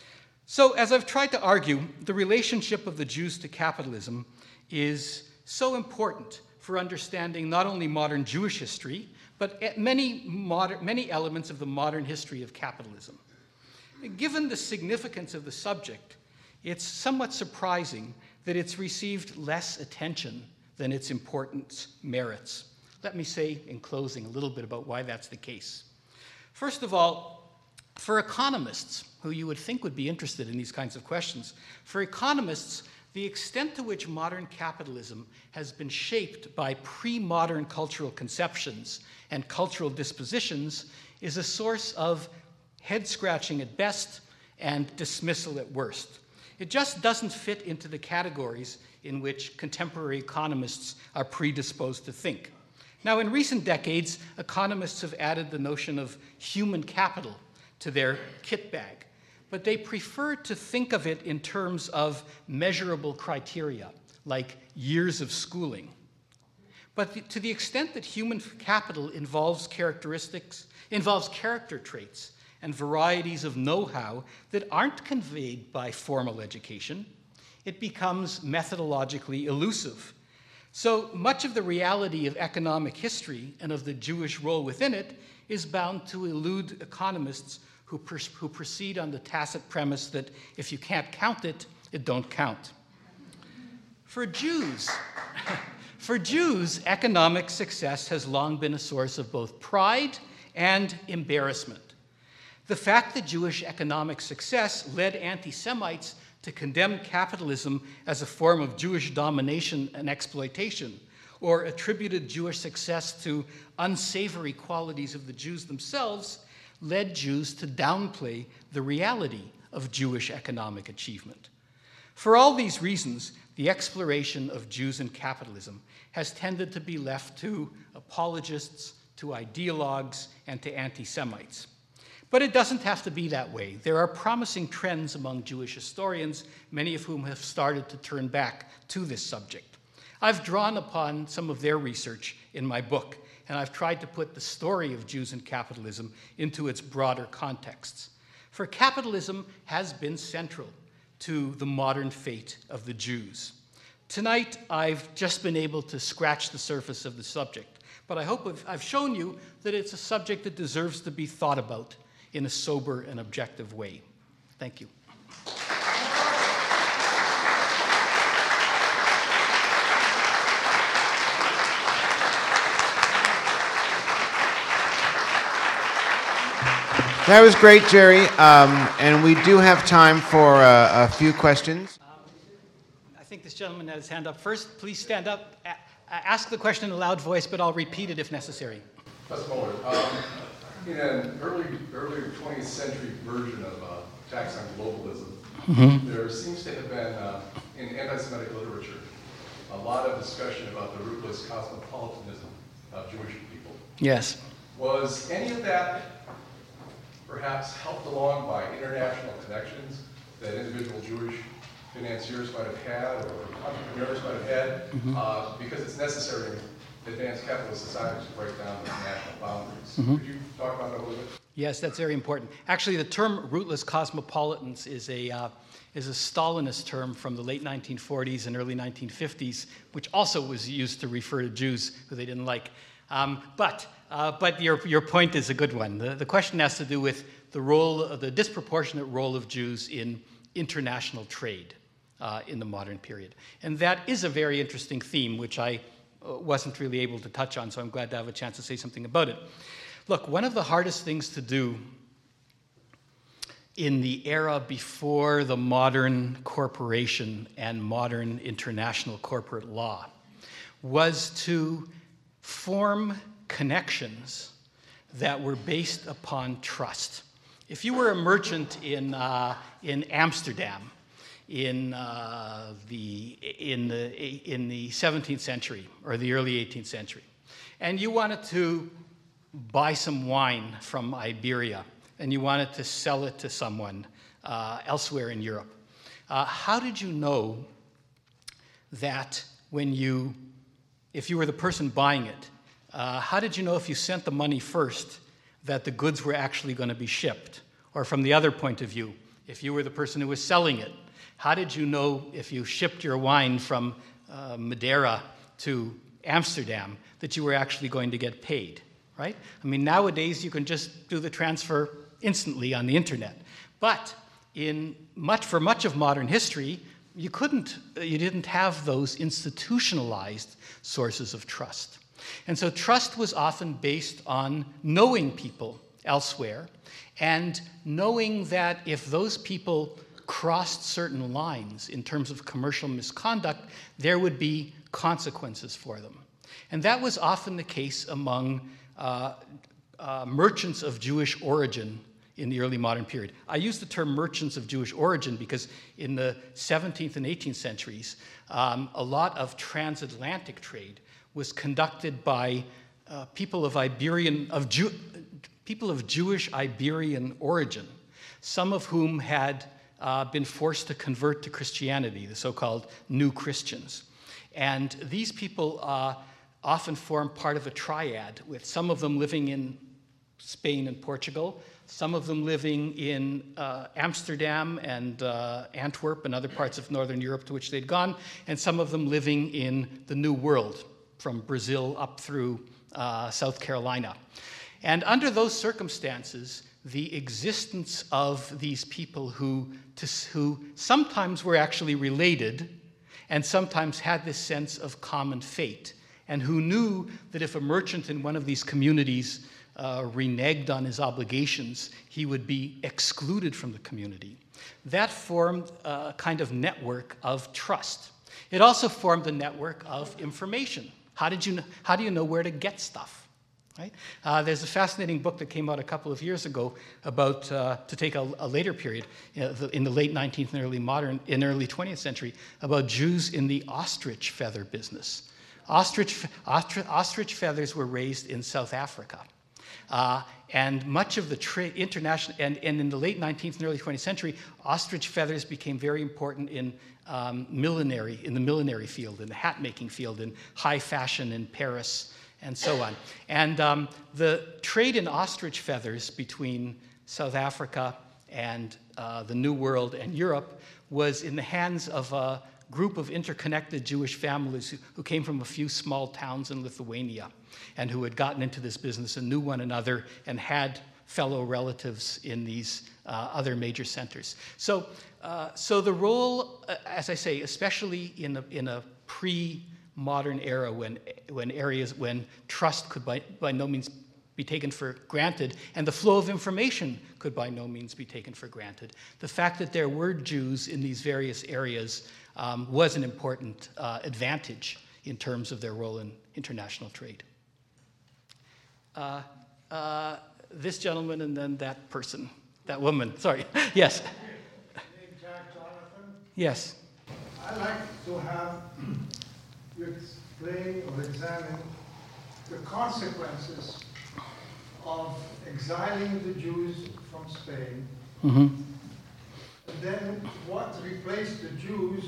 So, as I've tried to argue, the relationship of the Jews to capitalism is so important for understanding not only modern Jewish history, but many, modern, many elements of the modern history of capitalism. Given the significance of the subject, it's somewhat surprising that it's received less attention than its importance merits. Let me say in closing a little bit about why that's the case. First of all, for economists, who you would think would be interested in these kinds of questions, for economists, the extent to which modern capitalism has been shaped by pre-modern cultural conceptions and cultural dispositions is a source of head-scratching at best and dismissal at worst. It just doesn't fit into the categories in which contemporary economists are predisposed to think. Now, in recent decades, economists have added the notion of human capital to their kit bag, but they prefer to think of it in terms of measurable criteria, like years of schooling. But the, to the extent that human capital involves characteristics, involves character traits and varieties of know-how that aren't conveyed by formal education, it becomes methodologically elusive. So much of the reality of economic history and of the Jewish role within it is bound to elude economists who, pr- who proceed on the tacit premise that if you can't count it, it don't count. For Jews, for Jews, economic success has long been a source of both pride and embarrassment. The fact that Jewish economic success led anti-Semites to condemn capitalism as a form of Jewish domination and exploitation, or attributed Jewish success to unsavory qualities of the Jews themselves, led Jews to downplay the reality of Jewish economic achievement. For all these reasons, the exploration of Jews and capitalism has tended to be left to apologists, to ideologues, and to anti-Semites. But it doesn't have to be that way. There are promising trends among Jewish historians, many of whom have started to turn back to this subject. I've drawn upon some of their research in my book, and I've tried to put the story of Jews and capitalism into its broader contexts. For capitalism has been central to the modern fate of the Jews. Tonight, I've just been able to scratch the surface of the subject, but I hope I've shown you that it's a subject that deserves to be thought about in a sober and objective way. Thank you. That was great, Jerry. Um, and we do have time for uh, a few questions. Um, I think this gentleman had his hand up first. Please stand up. A- ask the question in a loud voice, but I'll repeat it if necessary. That's Muller. Um, in an early, earlier twentieth century version of uh, Attacks on Globalism, mm-hmm. there seems to have been, uh, in anti-Semitic literature, a lot of discussion about the rootless cosmopolitanism of Jewish people. Yes. Was any of that perhaps helped along by international connections that individual Jewish financiers might have had or entrepreneurs might have had? Mm-hmm. uh, because it's necessary in advanced capitalist societies to break down the national boundaries. Mm-hmm. Could you talk about that a little bit? Yes, that's very important. Actually, the term rootless cosmopolitans is a, uh, is a Stalinist term from the late nineteen forties and early nineteen fifties, which also was used to refer to Jews who they didn't like. Um, but uh, but your, your point is a good one. The, the question has to do with the role, the disproportionate role of Jews in international trade uh, in the modern period. And that is a very interesting theme, which I wasn't really able to touch on, so I'm glad to have a chance to say something about it. Look, one of the hardest things to do in the era before the modern corporation and modern international corporate law was to form connections that were based upon trust. If you were a merchant in, uh, in Amsterdam in, uh, the, in, the, in the seventeenth century or the early eighteenth century, and you wanted to buy some wine from Iberia and you wanted to sell it to someone uh, elsewhere in Europe, uh, how did you know that when you, if you were the person buying it, uh, how did you know if you sent the money first that the goods were actually going to be shipped? Or from the other point of view, if you were the person who was selling it, how did you know if you shipped your wine from uh, Madeira to Amsterdam that you were actually going to get paid, right? I mean, nowadays you can just do the transfer instantly on the internet. But in much, for much of modern history, you couldn't, you didn't have those institutionalized sources of trust. And so trust was often based on knowing people elsewhere and knowing that if those people crossed certain lines in terms of commercial misconduct, there would be consequences for them. And that was often the case among uh, uh, merchants of Jewish origin in the early modern period. I use the term merchants of Jewish origin because in the seventeenth and eighteenth centuries, um, a lot of transatlantic trade was conducted by uh, people of Iberian, of Jew, people of Jewish Iberian origin, some of whom had uh, been forced to convert to Christianity, the so-called New Christians. And these people uh, often formed part of a triad, with some of them living in Spain and Portugal, some of them living in uh, Amsterdam and uh, Antwerp and other parts of Northern Europe to which they'd gone, and some of them living in the New World, from Brazil up through uh, South Carolina. And under those circumstances, the existence of these people who, to, who sometimes were actually related and sometimes had this sense of common fate, and who knew that if a merchant in one of these communities uh, reneged on his obligations, he would be excluded from the community. That formed a kind of network of trust. It also formed a network of information. How did you know, how do you know where to get stuff? Right? Uh, there's a fascinating book that came out a couple of years ago about, uh, to take a, a later period, you know, the, in the late nineteenth and early modern, in early twentieth century, about Jews in the ostrich feather business. Ostrich, ostrich, ostrich feathers were raised in South Africa. Uh, and much of the tra- international, and, and in the late nineteenth and early twentieth century, ostrich feathers became very important in um, millinery, in the millinery field, in the hat-making field, in high fashion in Paris, and so on. And um, the trade in ostrich feathers between South Africa and uh, the New World and Europe was in the hands of a group of interconnected Jewish families who, who came from a few small towns in Lithuania and who had gotten into this business and knew one another and had fellow relatives in these uh, other major centers. So, uh, so the role, uh, as I say, especially in a, in a pre-modern era when, when areas, when trust could by, by no means be taken for granted, and the flow of information could by no means be taken for granted. The fact that there were Jews in these various areas um, was an important uh, advantage in terms of their role in international trade. Uh, uh, this gentleman and then that person, that woman, sorry, yes. Jack Jonathan. Yes. I'd like to have you explain or examine the consequences of exiling the Jews from Spain, Mm-hmm. and then what replaced the Jews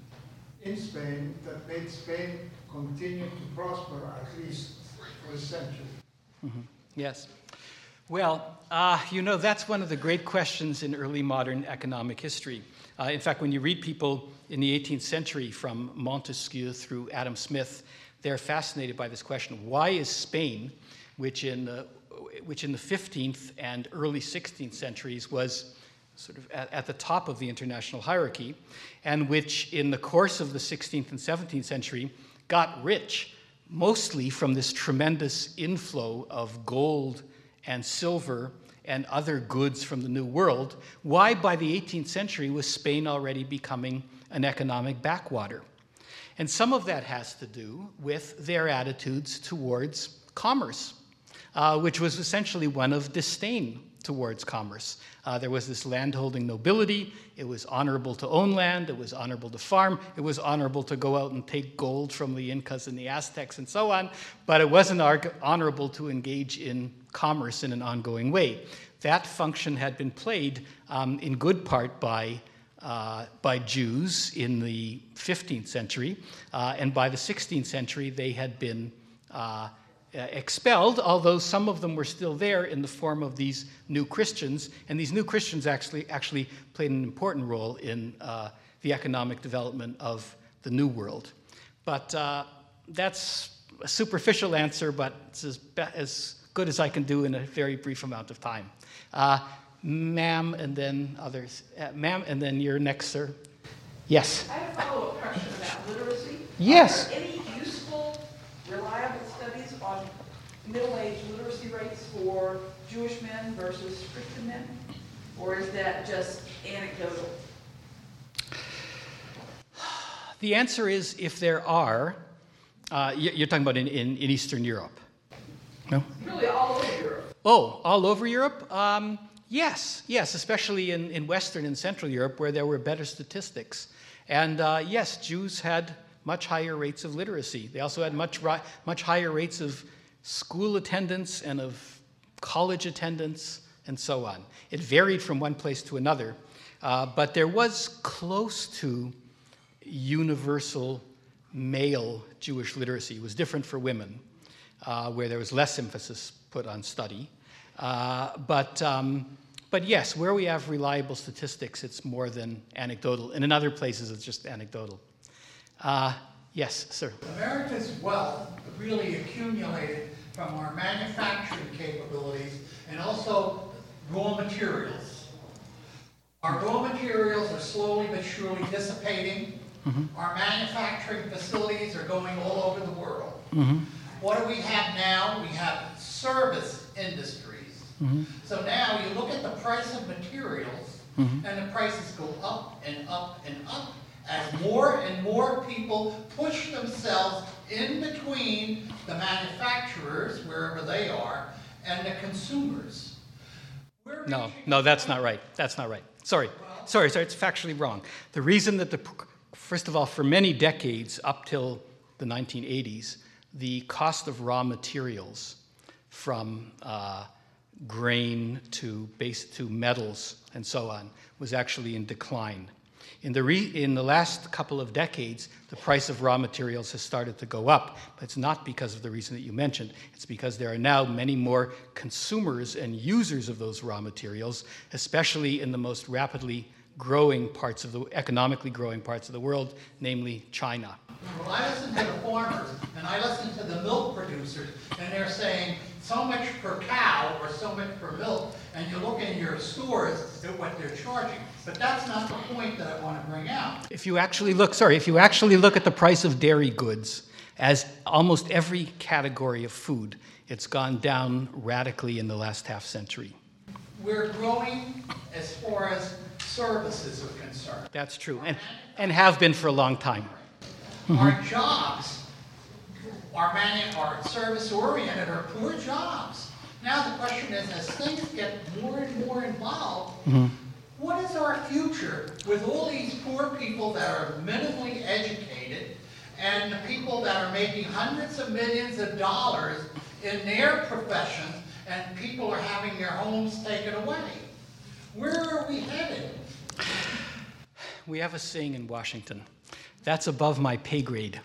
in Spain that made Spain continue to prosper at least for a century. Mm-hmm. Yes. Well, uh, you know, that's one of the great questions in early modern economic history. Uh, in fact, when you read people in the eighteenth century, from Montesquieu through Adam Smith, they're fascinated by this question. Why is Spain, which in the, which in the fifteenth and early sixteenth centuries was sort of at, at the top of the international hierarchy, and which in the course of the sixteenth and seventeenth century got rich mostly from this tremendous inflow of gold and silver and other goods from the New World, why by the eighteenth century was Spain already becoming an economic backwater? And some of that has to do with their attitudes towards commerce, uh, which was essentially one of disdain towards commerce. Uh, there was this landholding nobility. It was honorable to own land. It was honorable to farm. It was honorable to go out and take gold from the Incas and the Aztecs and so on. But it wasn't honorable to engage in commerce in an ongoing way. That function had been played um, in good part by, uh, by Jews in the fifteenth century. Uh, and by the sixteenth century, they had been uh, Uh, expelled, although some of them were still there in the form of these new Christians, and these new Christians actually actually played an important role in uh, the economic development of the New World. But uh, that's a superficial answer, but it's as, be- as good as I can do in a very brief amount of time. Uh, ma'am, and then others. Uh, ma'am, and then you're next, sir. Yes. I have a follow-up question about literacy. Yes. Are there any useful, reliable studies on middle-age literacy rates for Jewish men versus Christian men? Or is that just anecdotal? The answer is, if there are, uh, you're talking about in, in, in Eastern Europe. No? Really all over Europe. Oh, all over Europe? Um, yes, yes, especially in, in Western and Central Europe, where there were better statistics. And uh, yes, Jews had much higher rates of literacy. They also had much, ri- much higher rates of school attendance and of college attendance and so on. It varied from one place to another, uh, but there was close to universal male Jewish literacy. It was different for women, uh, where there was less emphasis put on study. Uh, but, um, but yes, where we have reliable statistics, it's more than anecdotal. And in other places, it's just anecdotal. Uh, yes, sir. America's wealth really accumulated from our manufacturing capabilities and also raw materials. Our raw materials are slowly but surely dissipating. Mm-hmm. Our manufacturing facilities are going all over the world. Mm-hmm. What do we have now? We have service industries. Mm-hmm. So now you look at the price of materials, mm-hmm. and the prices go up and up and up as more and more people push themselves in between the manufacturers, wherever they are, and the consumers. We're No, no, that's not right. That's not right. Sorry. Sorry, sorry, it's factually wrong. The reason that the, first of all, for many decades, up till the nineteen eighties, the cost of raw materials, from uh, grain to base to metals and so on, was actually in decline. In the, re, in the last couple of decades, the price of raw materials has started to go up, but it's not because of the reason that you mentioned. It's because there are now many more consumers and users of those raw materials, especially in the most rapidly growing parts of the, economically growing parts of the world, namely China. Well, I listen to the farmers, and I listen to the milk producers, and they're saying so much per cow or so much per milk, and you look in your stores at what they're charging. But that's not the point that I want to bring out. If you actually look, sorry, if you actually look at the price of dairy goods, as almost every category of food, it's gone down radically in the last half century. We're growing as far as services are concerned. That's true, and, and have been for a long time. Our jobs are manu- are service-oriented, are poor jobs. Now the question is, as things get more and more involved, mm-hmm. what is our future with all these poor people that are minimally educated and the people that are making hundreds of millions of dollars in their professions, and people are having their homes taken away? Where are we headed? We have a saying in Washington, that's above my pay grade.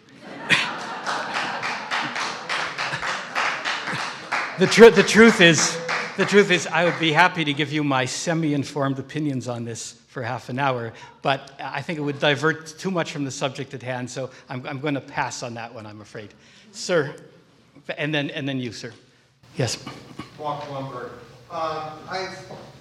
the, tr- the truth is, the truth is, I would be happy to give you my semi-informed opinions on this for half an hour, but I think it would divert too much from the subject at hand, so I'm, I'm going to pass on that one, I'm afraid. Sir, and then and then you, sir. Yes. Mark Blumberg. Uh, I've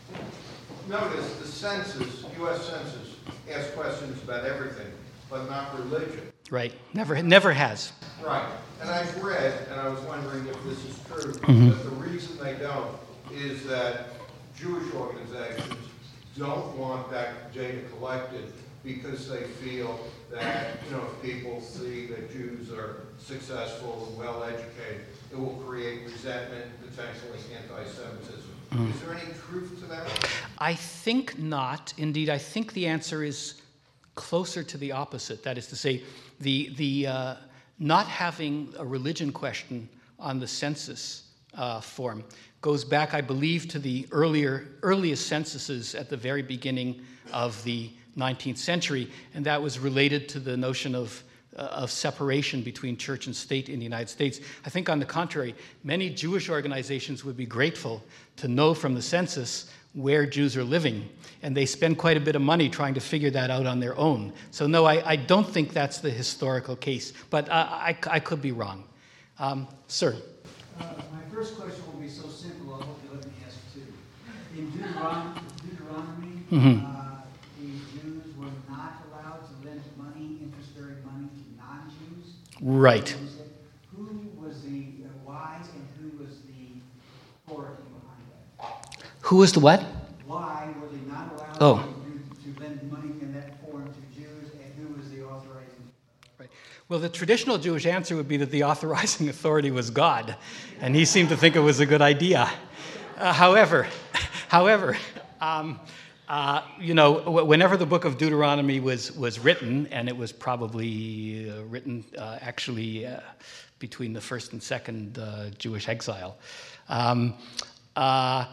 noticed the census, U S Census, asks questions about everything, but not religion. Right. Never, never has. Right. And I've read, and I was wondering if this is true, Mm-hmm. that the reason they don't is that Jewish organizations don't want that data collected because they feel that, you know, if people see that Jews are successful and well-educated, it will create resentment, potentially anti-Semitism. Mm. Is there any truth to that? I think not. Indeed, I think the answer is closer to the opposite. That is to say, the, the uh, not having a religion question on the census uh, form goes back, I believe, to the earlier earliest censuses at the very beginning of the nineteenth century, and that was related to the notion of uh, of separation between church and state in the United States. I think, on the contrary, many Jewish organizations would be grateful to know from the census where Jews are living, and they spend quite a bit of money trying to figure that out on their own. So no, I, I don't think that's the historical case, but uh, I, I could be wrong. Um, sir? Uh, my first question will be so simple, I hope you let me ask two. In Deuteron- Deuteronomy, Mm-hmm. uh, the Jews were not allowed to lend money, interest-bearing money, to non-Jews. Right. Who was the, uh, why and who was the authority behind that? Who was the what? Why were they not allowed Oh. to, to lend money in that form to Jews, and who was the authorizing? Right. Well, the traditional Jewish answer would be that the authorizing authority was God, and he seemed to think it was a good idea. Uh, however, however, um, uh, you know, w- whenever the book of Deuteronomy was was written, and it was probably uh, written uh, actually uh, between the first and second uh, Jewish exile, um, uh,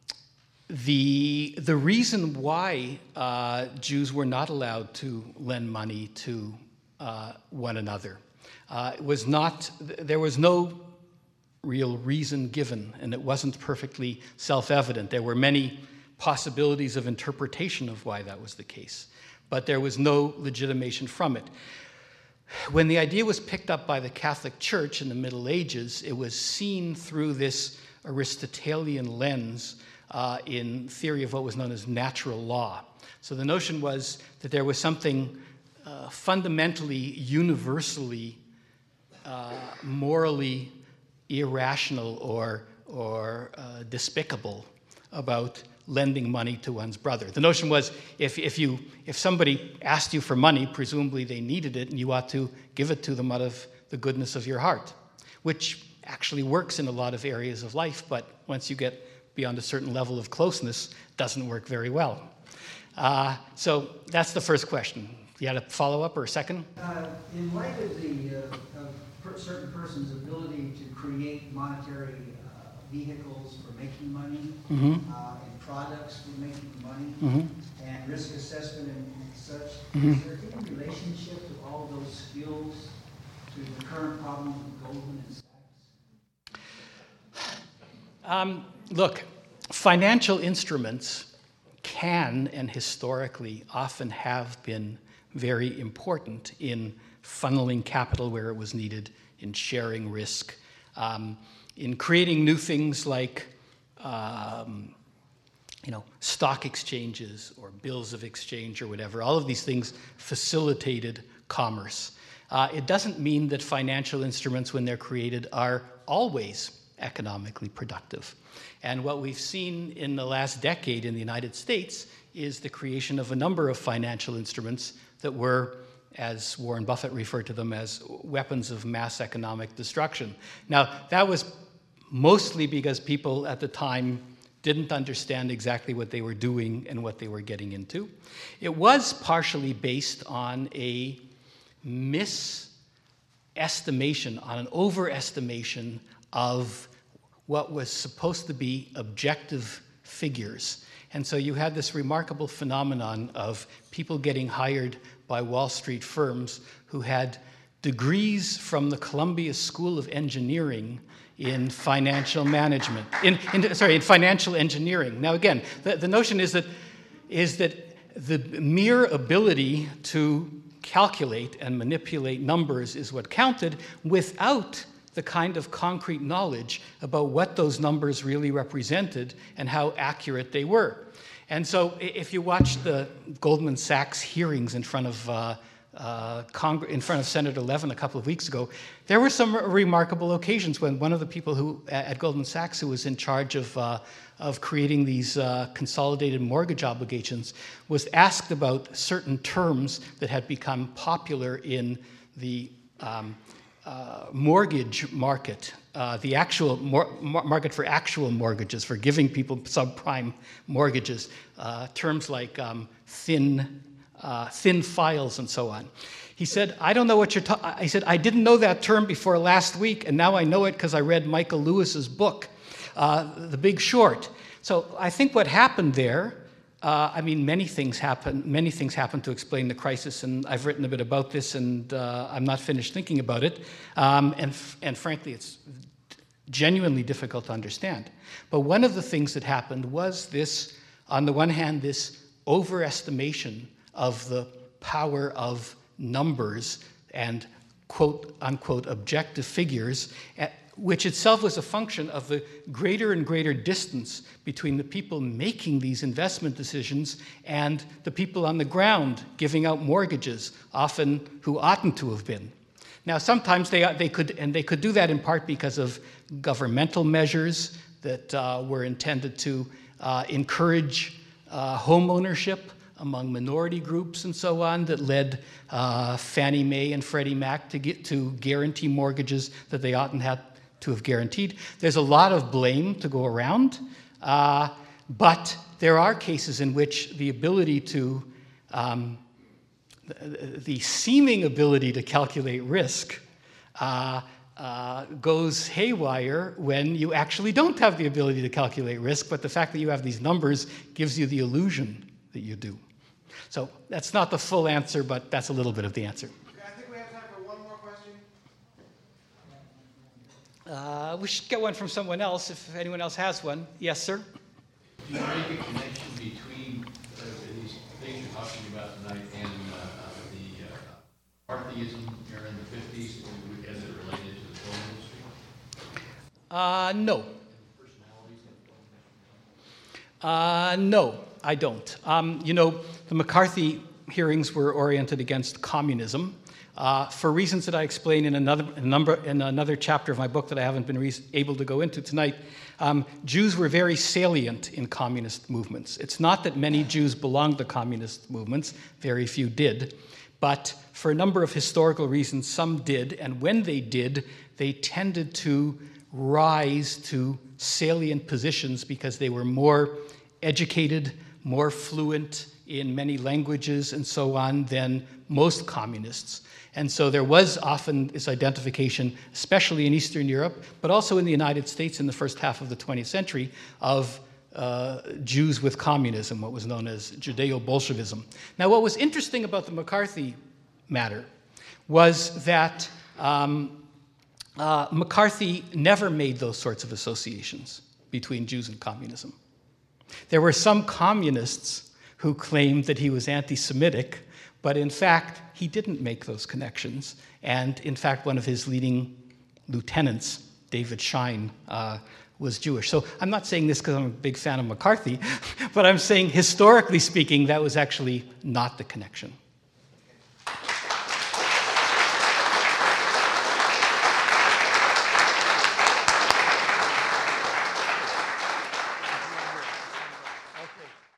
the the reason why uh, Jews were not allowed to lend money to uh, one another uh, was not there was no real reason given, and it wasn't perfectly self-evident. There were many possibilities of interpretation of why that was the case, but there was no legitimation from it. When the idea was picked up by the Catholic Church in the Middle Ages, it was seen through this Aristotelian lens uh, in theory of what was known as natural law. So the notion was that there was something uh, fundamentally, universally, uh, morally irrational or, or uh, despicable about lending money to one's brother. The notion was if, if, you, if somebody asked you for money, presumably they needed it, and you ought to give it to them out of the goodness of your heart, which actually works in a lot of areas of life, but once you get beyond a certain level of closeness, doesn't work very well. Uh, so that's the first question. You had a follow-up or a second? Uh, in light of the uh, of per- certain person's ability to create monetary uh, vehicles for making money, Mm-hmm. uh, and products for making money, Mm-hmm. and risk assessment and, and such, Mm-hmm. is there any relationship to all those skills to the current problem of Goldman and Sachs? Um, look, financial instruments can and historically often have been very important in funneling capital where it was needed, in sharing risk, um, in creating new things like um, you know, stock exchanges or bills of exchange or whatever. All of these things facilitated commerce. Uh, it doesn't mean that financial instruments, when they're created, are always economically productive. And what we've seen in the last decade in the United States is the creation of a number of financial instruments that were, as Warren Buffett referred to them, as weapons of mass economic destruction. Now, that was mostly because people at the time didn't understand exactly what they were doing and what they were getting into. It was partially based on a misestimation, on an overestimation of what was supposed to be objective figures. And so you had this remarkable phenomenon of people getting hired by Wall Street firms who had degrees from the Columbia School of Engineering in financial management, in, in sorry, in financial engineering. Now again, the, the notion is that, is that the mere ability to calculate and manipulate numbers is what counted, without the kind of concrete knowledge about what those numbers really represented and how accurate they were. And so if you watch the Goldman Sachs hearings in front of uh, uh, Cong- in front of Senator Levin a couple of weeks ago, there were some remarkable occasions when one of the people who at Goldman Sachs who was in charge of uh, of creating these uh, consolidated mortgage obligations was asked about certain terms that had become popular in the um, uh, mortgage market, uh, the actual mor- market for actual mortgages, for giving people subprime mortgages, uh, terms like um, thin, uh, thin files and so on. He said, I don't know what you're talking, I said, I didn't know that term before last week, and now I know it because I read Michael Lewis's book, uh, The Big Short. So I think what happened there, uh, I mean, many things happen, many things happen to explain the crisis, and I've written a bit about this, and uh, I'm not finished thinking about it. Um, and, f- and frankly, it's genuinely difficult to understand. But one of the things that happened was this, on the one hand, this overestimation of the power of numbers and quote unquote objective figures, which itself was a function of the greater and greater distance between the people making these investment decisions and the people on the ground giving out mortgages, often who oughtn't to have been. Now, sometimes they, they could, and they could do that in part because of governmental measures that uh, were intended to uh, encourage uh, home ownership among minority groups and so on, that led uh, Fannie Mae and Freddie Mac to get to guarantee mortgages that they oughtn't have to have guaranteed. There's a lot of blame to go around, uh, but there are cases in which the ability to, um, the, the seeming ability to calculate risk uh, uh, goes haywire when you actually don't have the ability to calculate risk, but the fact that you have these numbers gives you the illusion that you do. So that's not the full answer, but that's a little bit of the answer. Okay, I think we have time for one more question. Uh, we should get one from someone else, if anyone else has one. Yes, sir? Do you make a connection between uh, these things you're talking about tonight and uh, the uh, McCarthyism here in the fifties as it related to the film industry? Uh, no. Uh, no, I don't. Um, you know, the McCarthy hearings were oriented against communism. Uh, for reasons that I explain in another a number in another chapter of my book that I haven't been re- able to go into tonight, um, Jews were very salient in communist movements. It's not that many Jews belonged to communist movements; very few did. But for a number of historical reasons, some did, and when they did, they tended to rise to salient positions because they were more educated, more fluent in many languages and so on than most communists. And so there was often this identification, especially in Eastern Europe, but also in the United States in the first half of the twentieth century, of uh, Jews with communism, what was known as Judeo-Bolshevism. Now, what was interesting about the McCarthy matter was that um, uh, McCarthy never made those sorts of associations between Jews and communism. There were some communists who claimed that he was anti-Semitic, but in fact, he didn't make those connections. And in fact, one of his leading lieutenants, David Schein, uh, was Jewish. So I'm not saying this because I'm a big fan of McCarthy, but I'm saying historically speaking, that was actually not the connection.